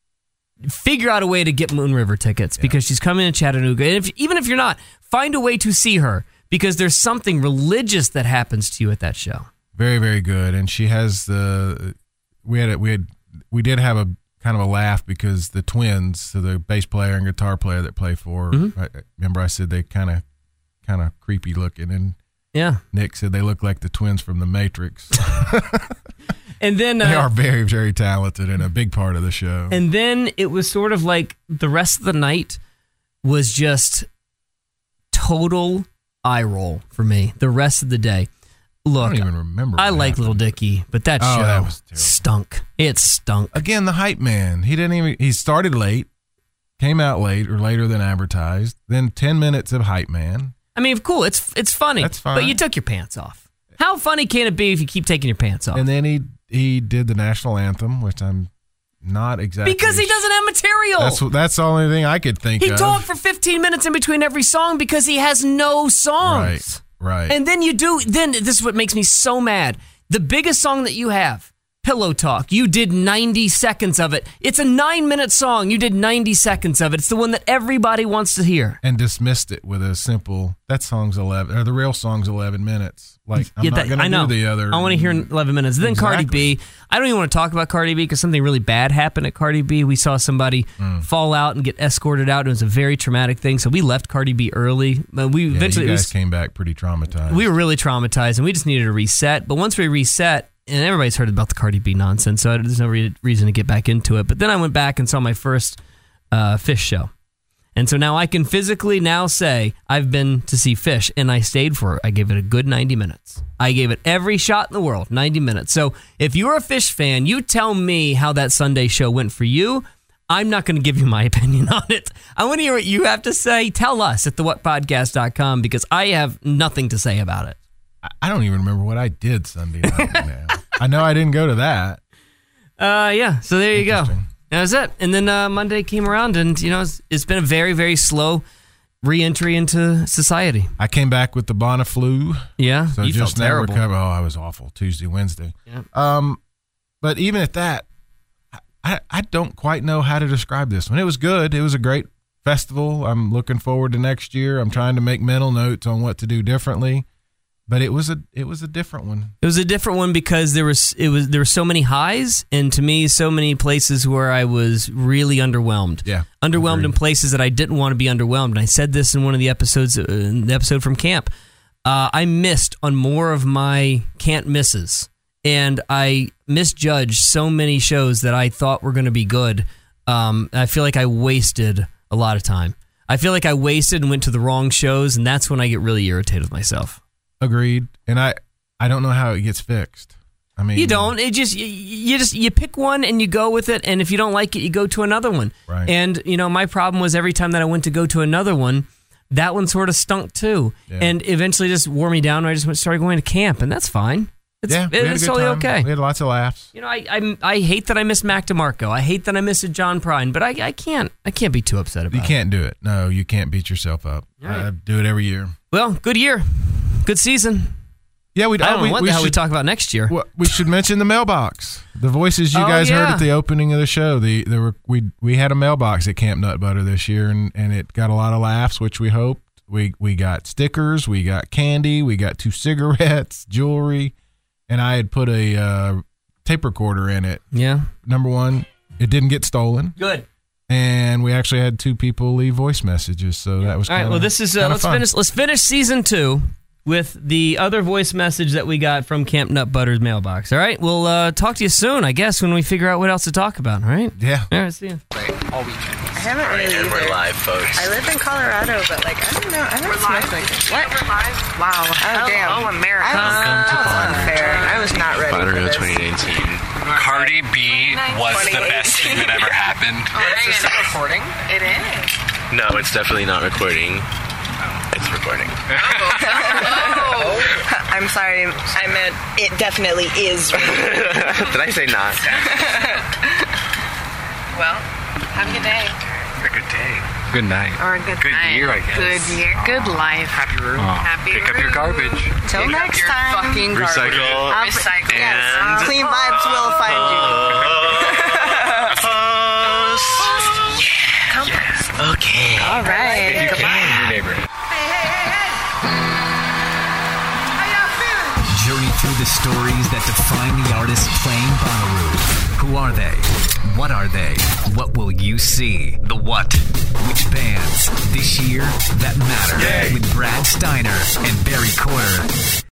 [SPEAKER 4] figure out a way to get Moon River tickets
[SPEAKER 5] Yeah.
[SPEAKER 4] because she's coming to Chattanooga. And if, even if you're not, find a way to see her because there's something religious that happens to you at that show.
[SPEAKER 5] Very, very good. And she has the we had a, we had we did have a kind of a laugh because the twins, so the bass player and guitar player that play for,
[SPEAKER 4] Mhm.
[SPEAKER 5] I, remember I said they kind of kind of creepy looking, and
[SPEAKER 4] Yeah.
[SPEAKER 5] Nick said they look like the twins from The Matrix.
[SPEAKER 4] And then uh,
[SPEAKER 5] They are very, very talented and a big part of the show.
[SPEAKER 4] And then it was sort of like the rest of the night was just total eye roll for me the rest of the day. Look,
[SPEAKER 5] I don't even remember.
[SPEAKER 4] I
[SPEAKER 5] what
[SPEAKER 4] like
[SPEAKER 5] happened.
[SPEAKER 4] Little Dicky, but that
[SPEAKER 5] Oh,
[SPEAKER 4] show
[SPEAKER 5] that was terrible.
[SPEAKER 4] stunk. It stunk.
[SPEAKER 5] Again, the hype man. He didn't even. He started late, came out late or later than advertised. Then ten minutes of hype man.
[SPEAKER 4] I mean, cool. It's it's funny.
[SPEAKER 5] That's fine.
[SPEAKER 4] But you took your pants off. How funny can it be if you keep taking your pants off?
[SPEAKER 5] And then he he did the national anthem, which I'm not exactly
[SPEAKER 4] because he doesn't have material.
[SPEAKER 5] That's that's the only thing I could think
[SPEAKER 4] he
[SPEAKER 5] of.
[SPEAKER 4] talked for fifteen minutes in between every song because he has no songs.
[SPEAKER 5] Right, right.
[SPEAKER 4] And then you do. Then this is what makes me so mad. The biggest song that you have, Pillow Talk. You did ninety seconds of it. It's a nine-minute song. You did ninety seconds of it. It's the one that everybody wants to hear.
[SPEAKER 5] And dismissed it with a simple, that song's eleven, or the real song's eleven minutes. Like, I'm
[SPEAKER 4] Yeah,
[SPEAKER 5] not
[SPEAKER 4] that-
[SPEAKER 5] going
[SPEAKER 4] I
[SPEAKER 5] to
[SPEAKER 4] know.
[SPEAKER 5] do the other.
[SPEAKER 4] I want to hear in eleven minutes. Then Cardi
[SPEAKER 5] Exactly.
[SPEAKER 4] B. I don't even want to talk about Cardi B because something really bad happened at Cardi B. We saw somebody
[SPEAKER 5] Mm.
[SPEAKER 4] fall out and get escorted out. It was a very traumatic thing. So we left Cardi B early. But we
[SPEAKER 5] Yeah,
[SPEAKER 4] eventually
[SPEAKER 5] you
[SPEAKER 4] it
[SPEAKER 5] guys
[SPEAKER 4] was-
[SPEAKER 5] came back pretty traumatized.
[SPEAKER 4] we were really traumatized and we just needed a reset. But once we reset, and everybody's heard about the Cardi B nonsense, so there's no re- reason to get back into it. But then I went back and saw my first uh, Fish show. And so now I can physically now say I've been to see Fish, and I stayed for it. I gave it a good ninety minutes. I gave it every shot in the world, ninety minutes. So if you're a Fish fan, you tell me how that Sunday show went for you. I'm not going to give you my opinion on it. I want to hear what you have to say. Tell us at the what podcast dot com because I have nothing to say about it.
[SPEAKER 5] I- I don't even remember what I did Sunday night now. I know I didn't go to that.
[SPEAKER 4] Uh, yeah. So there you go.
[SPEAKER 5] Interesting.
[SPEAKER 4] That was it. And then uh, Monday came around, and you know it's, it's been a very, very slow re-entry into society.
[SPEAKER 5] I came back with the Bonaflu.
[SPEAKER 4] Yeah,
[SPEAKER 5] So
[SPEAKER 4] you
[SPEAKER 5] just
[SPEAKER 4] felt
[SPEAKER 5] now
[SPEAKER 4] terrible.
[SPEAKER 5] recover. Oh, I was awful Tuesday, Wednesday.
[SPEAKER 4] Yeah.
[SPEAKER 5] Um, but even at that, I, I don't quite know how to describe this one. It was good. It was a great festival. I'm looking forward to next year. I'm trying to make mental notes on what to do differently. But it was a it was a different one.
[SPEAKER 4] It was a different one because there was it was there were so many highs, and to me, so many places where I was really underwhelmed.
[SPEAKER 5] Yeah,
[SPEAKER 4] underwhelmed
[SPEAKER 5] agreed.
[SPEAKER 4] in places that I didn't want to be underwhelmed. And I said this in one of the episodes, uh, in the episode from camp. Uh, I missed on more of my can't misses, and I misjudged so many shows that I thought were going to be good. Um, I feel like I wasted a lot of time. I feel like I wasted and went to the wrong shows, and that's when I get really irritated with myself.
[SPEAKER 5] Agreed. And I I don't know how it gets fixed. I mean,
[SPEAKER 4] You don't. It just you, you just you pick one and you go with it, and if you don't like it, you go to another one.
[SPEAKER 5] Right.
[SPEAKER 4] And you know, my problem was every time that I went to go to another one, that one sort of stunk too,
[SPEAKER 5] Yeah.
[SPEAKER 4] and eventually just wore me down. And I just went started going to camp, and that's fine. It's,
[SPEAKER 5] yeah, we had a
[SPEAKER 4] it's
[SPEAKER 5] good
[SPEAKER 4] totally
[SPEAKER 5] time.
[SPEAKER 4] okay.
[SPEAKER 5] We had lots of laughs.
[SPEAKER 4] You know, I, I I hate that I missed Mac DeMarco. I hate that I missed John Prine, but I I can't I can't be too upset about
[SPEAKER 5] You
[SPEAKER 4] it.
[SPEAKER 5] can't do it. No, you can't beat yourself up.
[SPEAKER 4] Right.
[SPEAKER 5] I do it every year.
[SPEAKER 4] Well, good year, good season.
[SPEAKER 5] Yeah, we.
[SPEAKER 4] I don't
[SPEAKER 5] we,
[SPEAKER 4] know what
[SPEAKER 5] we
[SPEAKER 4] the hell we
[SPEAKER 5] should-
[SPEAKER 4] talk about next year.
[SPEAKER 5] Well, we should mention the mailbox. The voices you
[SPEAKER 4] Oh,
[SPEAKER 5] guys heard
[SPEAKER 4] yeah.
[SPEAKER 5] at the opening of the show. The there were we we had a mailbox at Camp Nut Butter this year, and, and it got a lot of laughs, which we hoped. We we got stickers, we got candy, we got two cigarettes, jewelry, and I had put a uh, tape recorder in it.
[SPEAKER 4] Yeah.
[SPEAKER 5] Number one, it didn't get stolen,
[SPEAKER 4] Good.
[SPEAKER 5] and we actually had two people leave voice messages. So that was
[SPEAKER 4] All right.
[SPEAKER 5] kinda,
[SPEAKER 4] Well, this is uh,
[SPEAKER 5] kinda
[SPEAKER 4] let's
[SPEAKER 5] fun.
[SPEAKER 4] finish. Let's finish season two with the other voice message that we got from Camp Nut Butter's mailbox. All right. We'll uh, talk to you soon, I guess, when we figure out what else to talk about. All right.
[SPEAKER 5] Yeah.
[SPEAKER 4] All right. See you.
[SPEAKER 9] I haven't really
[SPEAKER 3] And we're
[SPEAKER 9] either.
[SPEAKER 3] live, folks.
[SPEAKER 9] I live in Colorado, but like I don't know. I don't smoke like this. What?
[SPEAKER 10] We're live.
[SPEAKER 9] Wow. Oh damn.
[SPEAKER 10] Oh, America.
[SPEAKER 9] I was, that was unfair. I was not ready for
[SPEAKER 3] Bonnaroo
[SPEAKER 9] this.
[SPEAKER 3] twenty nineteen.
[SPEAKER 11] Cardi B was the
[SPEAKER 9] twenty
[SPEAKER 11] best thing that ever happened.
[SPEAKER 10] Oh, is this still recording? It is.
[SPEAKER 3] No, it's definitely not recording. It's recording.
[SPEAKER 9] Oh. I'm sorry. I meant it definitely is.
[SPEAKER 3] Did I say not?
[SPEAKER 10] Well, have a good day.
[SPEAKER 11] A good day. Good night.
[SPEAKER 10] Or a good,
[SPEAKER 11] Good
[SPEAKER 10] night.
[SPEAKER 11] year, I guess.
[SPEAKER 10] Good year. Good life.
[SPEAKER 11] Happy room.
[SPEAKER 10] Happy
[SPEAKER 11] Pick up your
[SPEAKER 10] room.
[SPEAKER 11] garbage.
[SPEAKER 9] Till
[SPEAKER 10] Pick
[SPEAKER 9] next
[SPEAKER 10] up your
[SPEAKER 9] time.
[SPEAKER 10] fucking garbage.
[SPEAKER 3] Recycle.
[SPEAKER 9] I'll-
[SPEAKER 10] Recycle.
[SPEAKER 9] Yes.
[SPEAKER 3] And-
[SPEAKER 9] Clean vibes will find you.
[SPEAKER 3] Okay.
[SPEAKER 9] All right.
[SPEAKER 11] You can in your neighborhood.
[SPEAKER 1] Journey through the stories that define the artists playing Bonnaroo. Who are they? What are they? What will you see? The what? Which bands this year that matter? With Brad Steiner and Barry Corder.